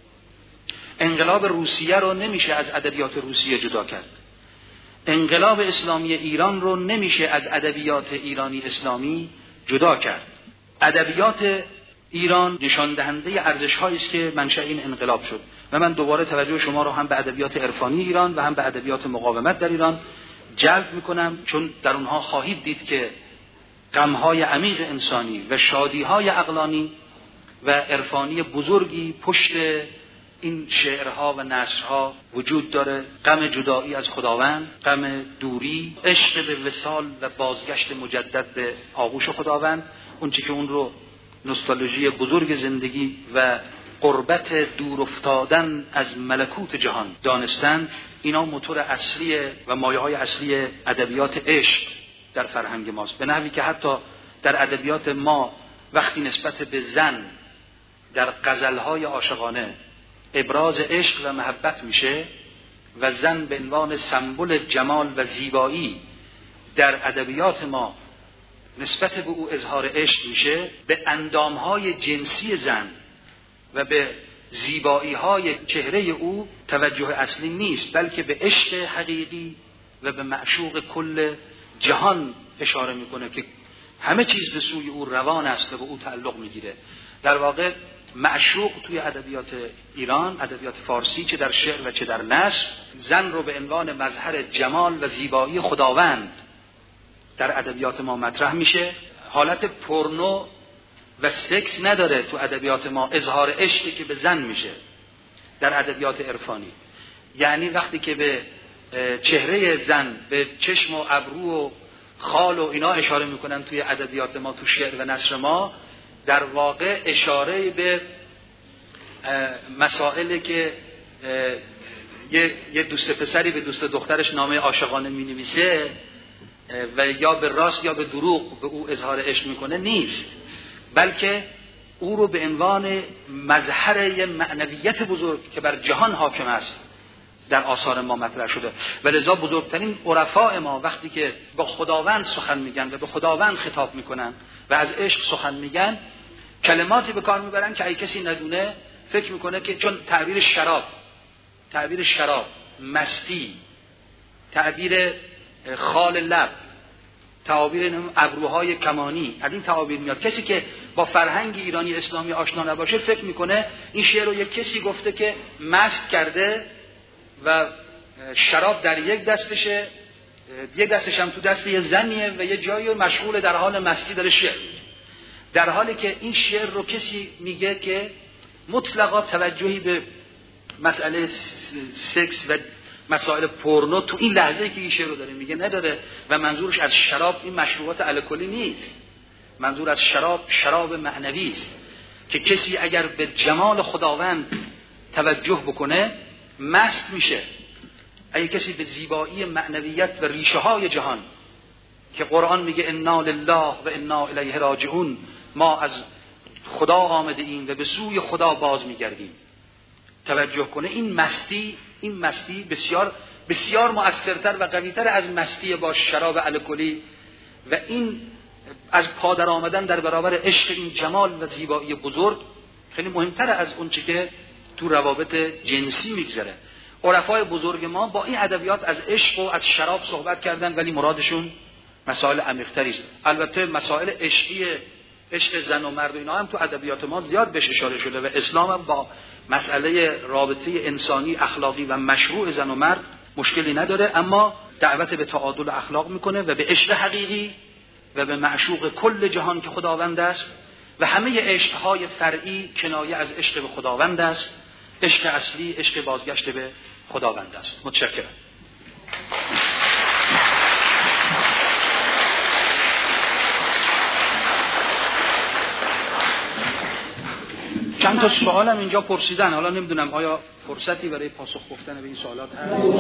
انقلاب روسیه رو نمیشه از ادبیات روسیه جدا کرد، انقلاب اسلامی ایران رو نمیشه از ادبیات ایرانی اسلامی جدا کرد. ادبیات ایران نشان دهنده ارزش‌هایی است که منشأ این انقلاب شد. و من دوباره توجه شما رو هم به ادبیات عرفانی ایران و هم به ادبیات مقاومت در ایران جلب میکنم، چون در اونها خواهید دید که غم‌های عمیق انسانی و شادی‌های عقلانی و عرفانی بزرگی پشت این شعرها و نثرها وجود داره. غم جدایی از خداوند، غم دوری، عشق به وصال و بازگشت مجدد به آغوش خداوند، اون چی که اون رو نوستالژی بزرگ زندگی و قربت دور افتادن از ملکوت جهان دانستن. اینا موتور اصلی و مایه‌های اصلی ادبیات عشق در فرهنگ ماست، به نحوی که حتی در ادبیات ما وقتی نسبت به زن در غزل‌های عاشقانه ابراز عشق و محبت میشه و زن به عنوان سمبل جمال و زیبایی در ادبیات ما نسبت به او اظهار عشق میشه، به اندامهای جنسی زن و به زیبایی‌های چهره او توجه اصلی نیست، بلکه به عشق حقیقی و به معشوق کل جهان اشاره میکنه که همه چیز به سوی او روان است و به او تعلق میگیره. در واقع معشوق توی ادبیات ایران، ادبیات فارسی، چه در شعر و چه در نثر، زن رو به عنوان مظهر جمال و زیبایی خداوند در ادبیات ما مطرح میشه. حالت پورنو و سکس نداره تو ادبیات ما، اظهار عشقی که به زن میشه در ادبیات عرفانی. یعنی وقتی که به چهره زن، به چشم و ابرو و خال و اینا اشاره میکنن توی ادبیات ما، تو شعر و نثر ما، در واقع اشاره به مسائلی که یه دوست پسری به دوست دخترش نامه عاشقانه مینویسه و یا به راست یا به دروغ به او اظهار عشق میکنه نیست، بلکه او رو به عنوان مظهر یه معنویت بزرگ که بر جهان حاکم است در آثار ما مطرح شده. و لذا بزرگترین عرفاء ما وقتی که با خداوند سخن میگن و به خداوند خطاب میکنن و از عشق سخن میگن، کلماتی به کار میبرن که اگه کسی ندونه فکر میکنه که، چون تعبیر شراب، مستی، تعبیر خال لب، تعابیر ابروهای کمانی، از این تعابیر میاد. کسی که با فرهنگ ایرانی اسلامی آشنا نباشه فکر میکنه این شعر رو یک کسی گفته که مست کرده و شراب در یک دستشه، یک دستش هم تو دست یه زنیه و یه جایی مشغول در حال مستی داره شعر، در حالی که این شعر رو کسی میگه که مطلقا توجهی به مسئله سکس و مسائل پورنو تو این لحظه که این شعر رو داره میگه نداره و منظورش از شراب این مشروبات الکلی نیست. منظور از شراب معنوی است که کسی اگر به جمال خداوند توجه بکنه مست میشه. اگه کسی به زیبایی معنویت و ریشه های جهان که قرآن میگه انا لله و انا الیه راجعون، ما از خدا آمده ایم و به سوی خدا باز میگردیم، توجه کنه، این مستی بسیار بسیار مؤثرتر و قویتر از مستی با شراب الکلی و این از پادر آمدن در برابر عشق این جمال و زیبایی بزرگ خیلی مهمتر از اون چی که تو روابط جنسی میگذره. عرفای بزرگ ما با این ادبیات از عشق و از شراب صحبت کردن، ولی مرادشون مسائل عمیق‌تری است. البته مسائل عشقی عشق زن و مرد و اینا هم تو ادبیات ما زیاد بهش اشاره شده و اسلام هم با مسئله رابطه انسانی اخلاقی و مشروع زن و مرد مشکلی نداره، اما دعوت به تعادل اخلاق میکنه و به عشق حقیقی و به معشوق کل جهان که خداوند است و همه عشقهای فرعی کنایه از عشق به خداوند است. عشق اصلی عشق بازگشت به خداوند است. متشکرم. چند تا سوالم اینجا پرسیدن، حالا نمیدونم آیا فرصتی برای پاسخ گفتن به این سوالات هست؟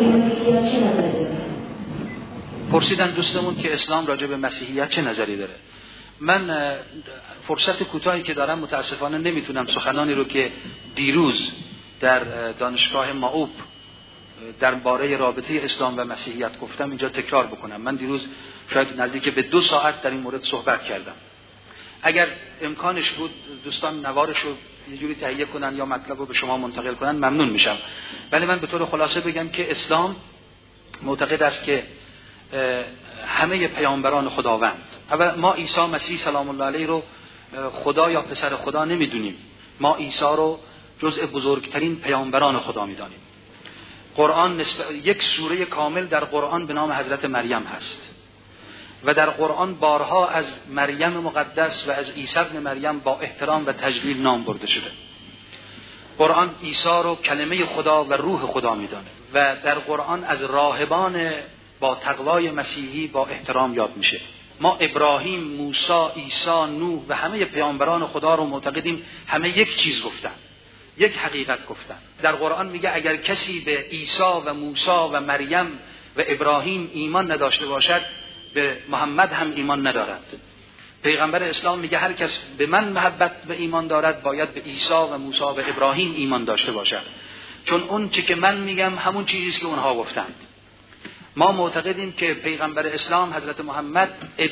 پرسیدن دوستمون که اسلام راجع به مسیحیت چه نظری داره. من فرصت کوتاهی که دارم متاسفانه نمیتونم سخنانی رو که دیروز در دانشگاه ماوب درباره رابطه اسلام و مسیحیت گفتم اینجا تکرار بکنم. من دیروز شاید نزدیک به 2 ساعت در این مورد صحبت کردم. اگر امکانش بود دوستان نوارش رو یه جوری تهیه کنن یا مطلب رو به شما منتقل کنن ممنون میشم. ولی من به طور خلاصه بگم که اسلام معتقد است که همه پیامبران خداوند، اول ما عیسی مسیح سلام الله علیه رو خدا یا پسر خدا نمیدونیم، ما عیسی رو جزء بزرگترین پیامبران خدا میدانیم. قرآن یک سوره کامل در قرآن به نام حضرت مریم هست و در قرآن بارها از مریم مقدس و از عیسی ابن مریم با احترام و تجلیل نام برده شده. قرآن عیسی رو کلمه خدا و روح خدا میدانه و در قرآن از راهبان با تقوای مسیحی با احترام یاد میشه. ما ابراهیم، موسی، عیسی، نوح و همه پیامبران خدا رو معتقدیم همه یک چیز گفتن، یک حقیقت گفتن. در قرآن میگه اگر کسی به عیسی و موسی و مریم و ابراهیم ایمان نداشته باشد به محمد هم ایمان ندارد. پیغمبر اسلام میگه هر کس به من محبت و ایمان دارد باید به عیسی و موسی و ابراهیم ایمان داشته باشد، چون اون چی که من میگم همون چیزی است که اونها گفتند. ما معتقدیم که پیغمبر اسلام حضرت محمد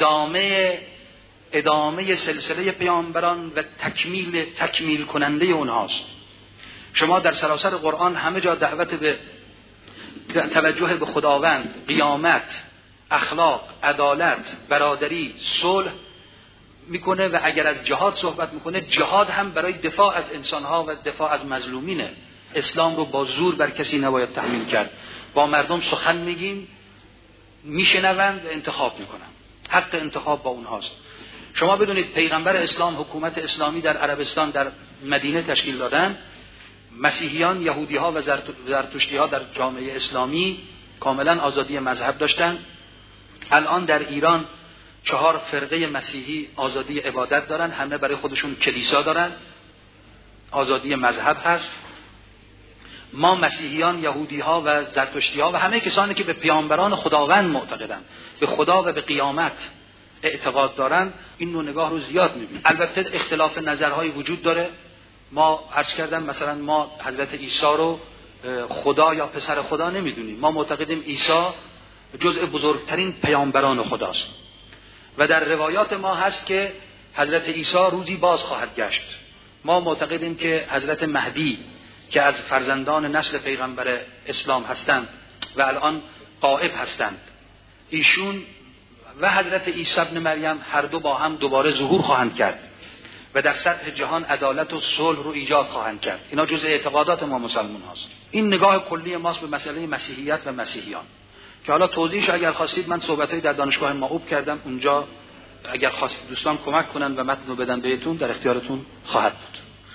ادامه سلسله پیامبران و تکمیل کننده اونهاست. شما در سراسر قرآن همه جا دعوت به توجه به خداوند، قیامت، اخلاق، عدالت، برادری، صلح میکنه و اگر از جهاد صحبت میکنه جهاد هم برای دفاع از انسانها و دفاع از مظلومینه. اسلام رو با زور بر کسی نباید تحمیل کرد. با مردم سخن میگیم، میشنوند و انتخاب میکنن. حق انتخاب با اونهاست. شما بدونید پیغمبر اسلام حکومت اسلامی در عربستان در مدینه تشکیل دادن. مسیحیان، یهودی‌ها و زرتشتی‌ها در جامعه اسلامی کاملا آزادی مذهب داشتن. الان در ایران 4 فرقه مسیحی آزادی عبادت دارن، همه برای خودشون کلیسا دارن، آزادی مذهب هست. ما مسیحیان، یهودی‌ها و زرتشتی‌ها و همه کسانی که به پیامبران خداوند معتقدن، به خدا و به قیامت اعتقاد دارن، این نوع نگاه رو زیاد می‌بینیم. البته اختلاف نظرهای وجود داره. ما عرض کردم مثلا ما حضرت عیسی رو خدا یا پسر خدا نمیدونیم. ما معتقدیم عیسی جزء بزرگترین پیامبران خداست و در روایات ما هست که حضرت عیسی روزی باز خواهد گشت. ما معتقدیم که حضرت مهدی که از فرزندان نسل پیغمبر اسلام هستند و الان غائب هستند، ایشون و حضرت عیسی ابن مریم هر دو با هم دوباره ظهور خواهند کرد و در سطح جهان عدالت و صلح رو ایجاد خواهند کرد. اینا جزء اعتقادات ما مسلمان هاست. این نگاه کلی ماست به مسئله مسیحیت و مسیحیان که حالا توضیحش اگر خواستید من صحبتایی در دانشگاه ماوب کردم، اونجا اگر خواستید دوستان کمک کنن و متن رو بدن بهتون در اختیارتون خواهد بود.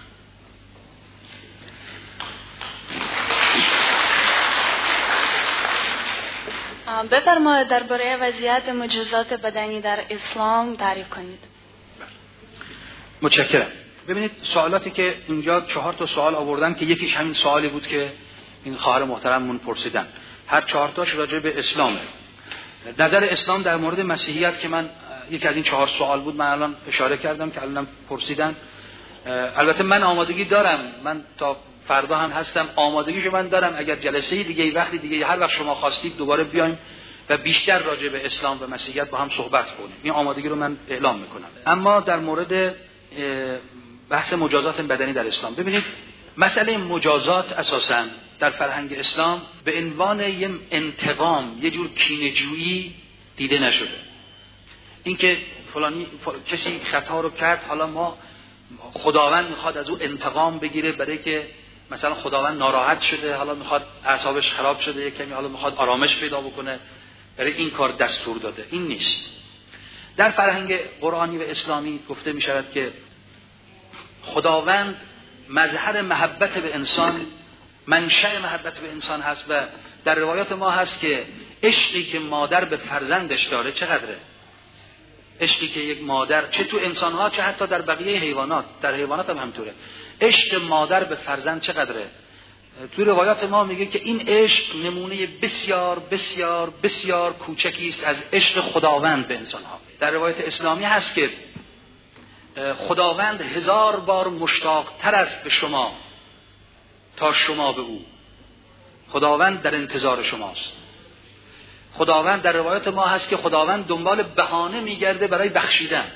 بفرمایید درباره وضعیت مجازات بدنی در اسلام تعریف کنید. متشکرم. ببینید سوالاتی که اینجا 4 تا سوال آوردن که یکیش همین سوالی بود که این خواهر محترممون پرسیدن. هر 4 تاش راجع به اسلامه. نظر اسلام در مورد مسیحیت که من یکی از این 4 سوال بود من الان اشاره کردم که الان پرسیدن. البته من آمادگی دارم، من تا فردا هم هستم، آمادگیشو من دارم. اگر جلسه دیگه وقتی دیگه هر وقت شما خواستید دوباره بیایم و بیشتر راجع به اسلام و مسیحیت با هم صحبت کنیم. این آمادگی رو من اعلام میکنم. اما در مورد بحث مجازات بدنی در اسلام، ببینید مسئله مجازات اساساً در فرهنگ اسلام به عنوان یه انتقام، یه جور کینه‌جویی دیده نشده. اینکه کسی خطا رو کرد، حالا ما خداوند میخواد از او انتقام بگیره برای که مثلا خداوند ناراحت شده، حالا میخواد اعصابش خراب شده یک کمی، حالا میخواد آرامش پیدا بکنه، برای این کار دستور داده. این نیست. در فرهنگ قرآنی و اسلامی گفته میشود که خداوند مظهر محبت به انسان، منشأ محبت به انسان هست و در روایات ما هست که عشقی که مادر به فرزندش داره چقدره؟ عشقی که یک مادر، چه تو انسان‌ها چه حتی در بقیه حیوانات، در حیوانات هم همطوره، عشق مادر به فرزند چقدره؟ تو روایات ما میگه که این عشق نمونه بسیار بسیار بسیار کوچکی است از عشق خداوند به انسان‌ها. در روایت اسلامی هست که خداوند 1000 بار مشتاق‌تر است به شما تا شما به او. خداوند در انتظار شماست. خداوند در روایت ما هست که خداوند دنبال بهانه میگرده برای بخشیدن.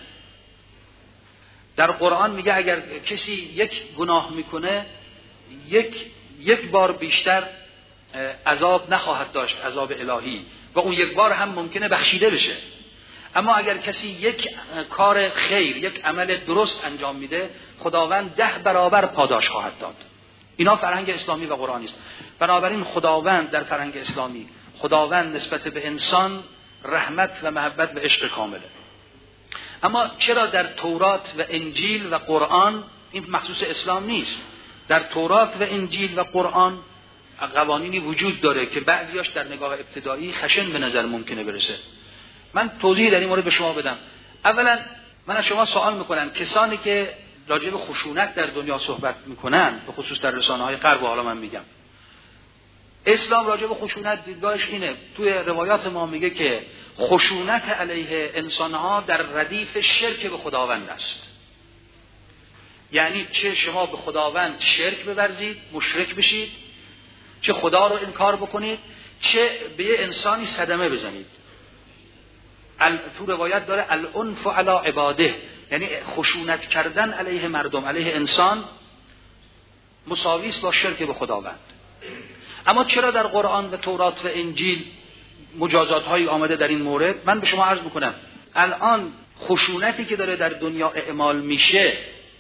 در قرآن میگه اگر کسی یک گناه میکنه یک بار بیشتر عذاب نخواهد داشت، عذاب الهی، و اون یک بار هم ممکنه بخشیده بشه. اما اگر کسی یک کار خیر، یک عمل درست انجام میده، خداوند 10 برابر پاداش خواهد داد. اینا فرهنگ اسلامی و قرآنی است. بنابراین خداوند در فرهنگ اسلامی، خداوند نسبت به انسان رحمت و محبت و عشق کامله. اما چرا در تورات و انجیل و قرآن، این مخصوص اسلام نیست، در تورات و انجیل و قرآن قوانینی وجود داره که بعضیاش در نگاه ابتدایی خشن به نظر ممکنه برسه. من توضیح در این مورد به شما بدم. اولا من از شما سوال میکنم، کسانی که راجع به خشونت در دنیا صحبت میکنن، به خصوص در رسانه‌های غرب، و حالا من میگم اسلام راجع به خشونت دیدگاهش اینه. توی روایات ما میگه که خشونت علیه انسانها در ردیف شرک به خداوند است. یعنی چه شما به خداوند شرک بورزید، مشرک بشید، چه خدا رو انکار بکنید، چه به یه انسانی صدمه بزنید. تو روایت داره العنف علی عباده، یعنی خشونت کردن علیه مردم، علیه انسان، مساوی است با شرک به خداوند. اما چرا در قرآن و تورات و انجیل مجازات هایی آمده در این مورد؟ من به شما عرض میکنم الان خشونتی که داره در دنیا اعمال میشه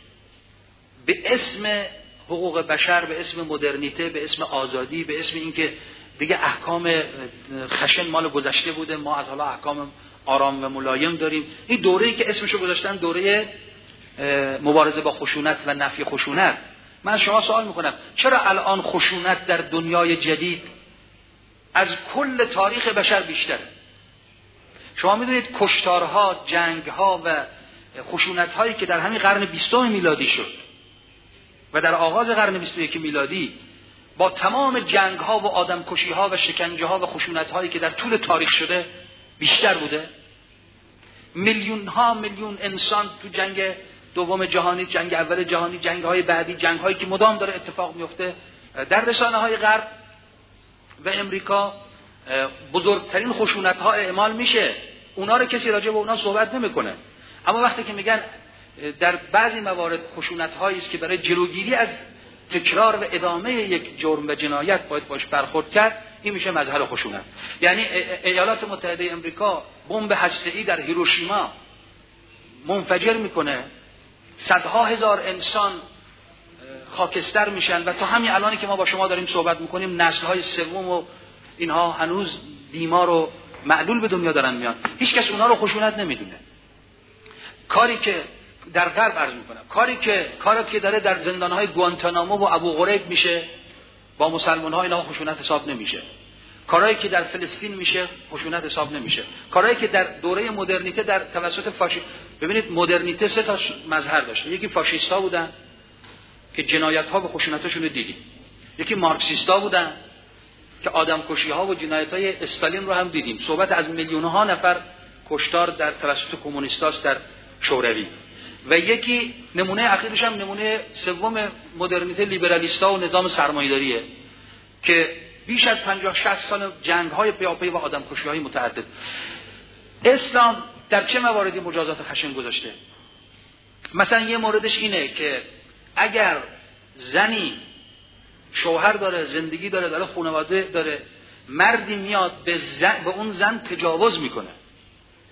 به اسم حقوق بشر، به اسم مدرنیته، به اسم آزادی، به اسم اینکه دیگه احکام خشن مال گذشته بوده، ما از حالا احکام آرام و ملایم داریم. این دوره‌ای که اسمشو گذاشتن دوره مبارزه با خشونت و نفی خشونت. من از شما سوال میکنم چرا الان خشونت در دنیای جدید از کل تاریخ بشر بیشتره؟ شما میدونید کشتارها، جنگها و خشونت‌هایی که در همین قرن 20 میلادی شد و در آغاز قرن 21 میلادی با تمام جنگ‌ها و آدمکشی‌ها و شکنجه‌ها و خشونت‌هایی که در طول تاریخ شده بیشتر بوده. میلیون‌ها میلیون انسان تو جنگ دوم جهانی، جنگ اول جهانی، جنگ‌های بعدی، جنگ‌هایی که مدام داره اتفاق میفته در رسانه‌های غرب و امریکا، بزرگترین خشونت‌ها اعمال میشه. اونا رو کسی راجع به اونا صحبت نمی‌کنه. اما وقتی که میگن در بعضی موارد خشونت‌هایی است که برای جلوگیری از تکرار و ادامه یک جرم و جنایت باید باش برخورد کرد، این میشه مظهر خشونت. یعنی ایالات متحده امریکا بمب هسته‌ای در هیروشیما منفجر میکنه، صدها هزار انسان خاکستر میشن و تا همین الانی که ما با شما داریم صحبت میکنیم نسل‌های سوم و اینها هنوز بیمار و معلول به دنیا دارن میان. هیچ کس اونها رو خشونت نمیدونه. کاری که در غرب عرض میکنم، کاری که داره در زندان‌های گوانتانامو و ابو غریب میشه با مسلمان‌ها، اینا خشونت حساب نمیشه. کارهایی که در فلسطین میشه خشونت حساب نمیشه. کارهایی که در دوره مدرنیته در توسط ببینید مدرنیته 3 تا مظهر داشته. یکی فاشیستا بودن که جنایت‌ها و خشونتاشون رو دیدیم. یکی مارکسیستا بودن که آدمکشی‌ها و جنایت‌های استالین رو هم دیدیم. صحبت از میلیون‌ها نفر کشتار در توسط کمونیستاست در شوروی. و یکی نمونه اخیرش هم نمونه سوم مدرنیته لیبرالیستا و نظام سرمایه‌داریه که بیش از 50-60 سال جنگ‌های پیاپی و آدمکشی‌های متعدد. اسلام در چه مواردی مجازات خشن گذاشته؟ مثلا یه موردش اینه که اگر زنی شوهر داره، زندگی داره خانواده داره، مردی میاد به اون زن تجاوز میکنه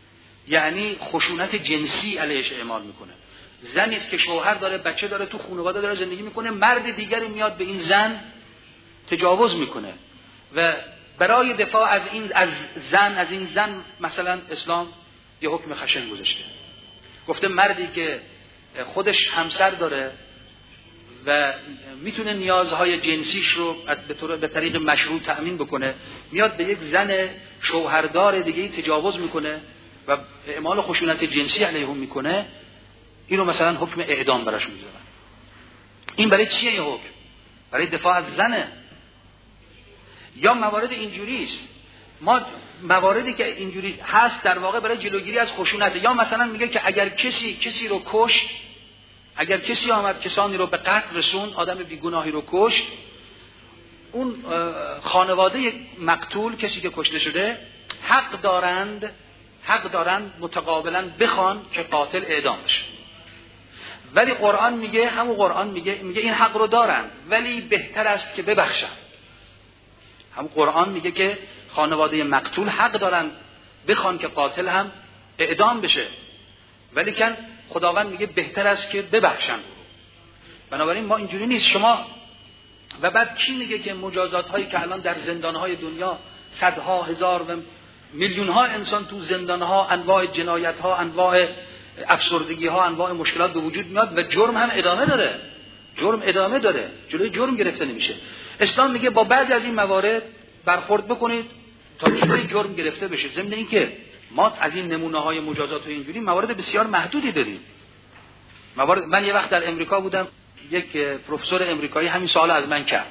یعنی خشونت جنسی علیهش اعمال میکنه. زنی است که شوهر داره، بچه داره، تو خانواده داره زندگی میکنه، مرد دیگری میاد به این زن تجاوز میکنه و برای دفاع از این زن مثلا اسلام یه حکم خشن گذاشته. گفته مردی که خودش همسر داره و میتونه نیازهای جنسیش رو به طریق مشروع تأمین بکنه، میاد به یک زن شوهردار دیگه تجاوز میکنه و اعمال خشونت جنسی علیهم میکنه، اینو مثلا حکم اعدام براش میذارن. این برای چیه این حکم؟ برای دفاع از زنه. یا موارد اینجوری است، ما مواردی که اینجوری هست در واقع برای جلوگیری از خشونت. یا مثلا میگه که اگر کسی رو کشت، اگر کسی آمد کسانی رو به قتل رسوند، آدم بیگناهی رو کشت، اون خانواده مقتول، کسی که کشته شده، حق دارند متقابلا بخوان که قاتل اعدام بشه. ولی قرآن میگه، همون قرآن میگه این حق رو دارن، ولی بهتر است که ببخشن. همون قرآن میگه که خانواده مقتول حق دارن بخوان که قاتل هم اعدام بشه، ولی که خداوند میگه بهتر است که ببخشن. بنابراین ما اینجوری نیست. شما و بعد کی میگه که مجازات هایی که الان در زندان های دنیا صدها هزار و میلیون ها انسان تو زندان ها، انواع جنایت ها، انواع افسردگی ها، انواع مشکلات به وجود میاد و جرم هم ادامه داره، جلوی جرم گرفته نمیشه. اسلام میگه با بعضی از این موارد برخورد بکنید تا جلوی جرم گرفته بشه. ضمن اینکه ما از این نمونه های مجازات و اینجوری موارد بسیار محدودی داریم. من یه وقت در امریکا بودم، یک پروفسور امریکایی همین سوال از من کرد.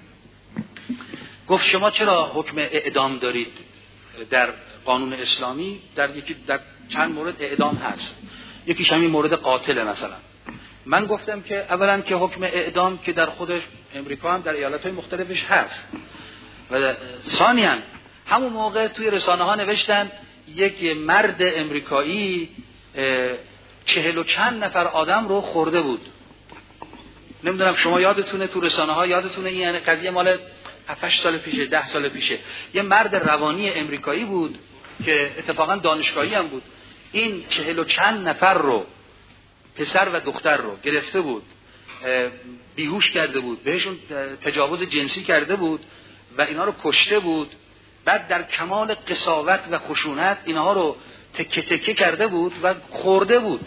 گفت شما چرا حکم اعدام دارید در قانون اسلامی؟ در چند مورد اعدام هست، یکیش همین مورد قاتله مثلا. من گفتم که اولا که حکم اعدام که در خودش امریکا هم در ایالت‌های مختلفش هست، و ثانیاً همون موقع توی رسانه ها نوشتن یک مرد امریکایی 40 و چند نفر آدم رو خورده بود. نمیدونم شما یادتونه تو رسانه ها یادتونه این یعنی قضیه مال 7 سال پیشه، 10 سال پیشه. یه مرد روانی امریکایی بود که اتفاقا دانشگاهی هم بود. این 40 و چند نفر رو، پسر و دختر رو گرفته بود، بیهوش کرده بود، بهشون تجاوز جنسی کرده بود و اینا رو کشته بود. بعد در کمال قساوت و خشونت اینها رو تکه تکه کرده بود و خورده بود.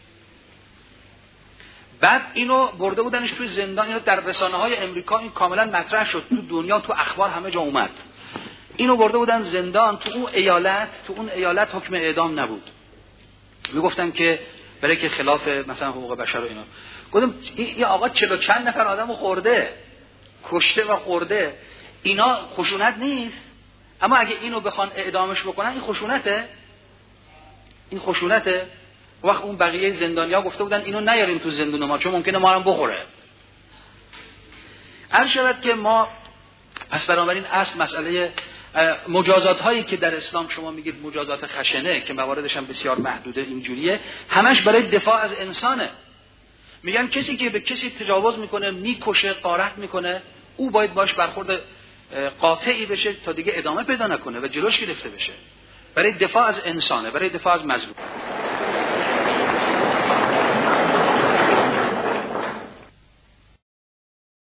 بعد اینو برده بودنش توی زندان. اینو در رسانه های امریکا این کاملا مطرح شد، تو دنیا، تو اخبار همه جا اومد. اینو برده بودن زندان. تو اون ایالت حکم اعدام نبود. میگفتن که برای که خلاف مثلا حقوق بشر و اینا. گفتم این آقا 40 و چند نفر آدمو خورده، کشته و خورده، اینا خشونت نیست؟ اما اگه اینو بخوان اعدامش بکنن این خشونته. وقت اون بقیه زندانیا گفته بودن اینو نیاریم تو زندون ما چون ممکنه ما هم بخوره. هر شود که ما پس بنابراین اصل مسئله مجازات هایی که در اسلام شما میگید مجازات خشنه که مواردش هم بسیار محدوده اینجوریه، همش برای دفاع از انسانه. میگن کسی که به کسی تجاوز میکنه، میکشه، غارت میکنه، او باید باش برخورد قاطعی بشه تا دیگه ادامه پیدا نکنه و جلوش گرفته بشه. برای دفاع از انسانه، برای دفاع از مظلوم.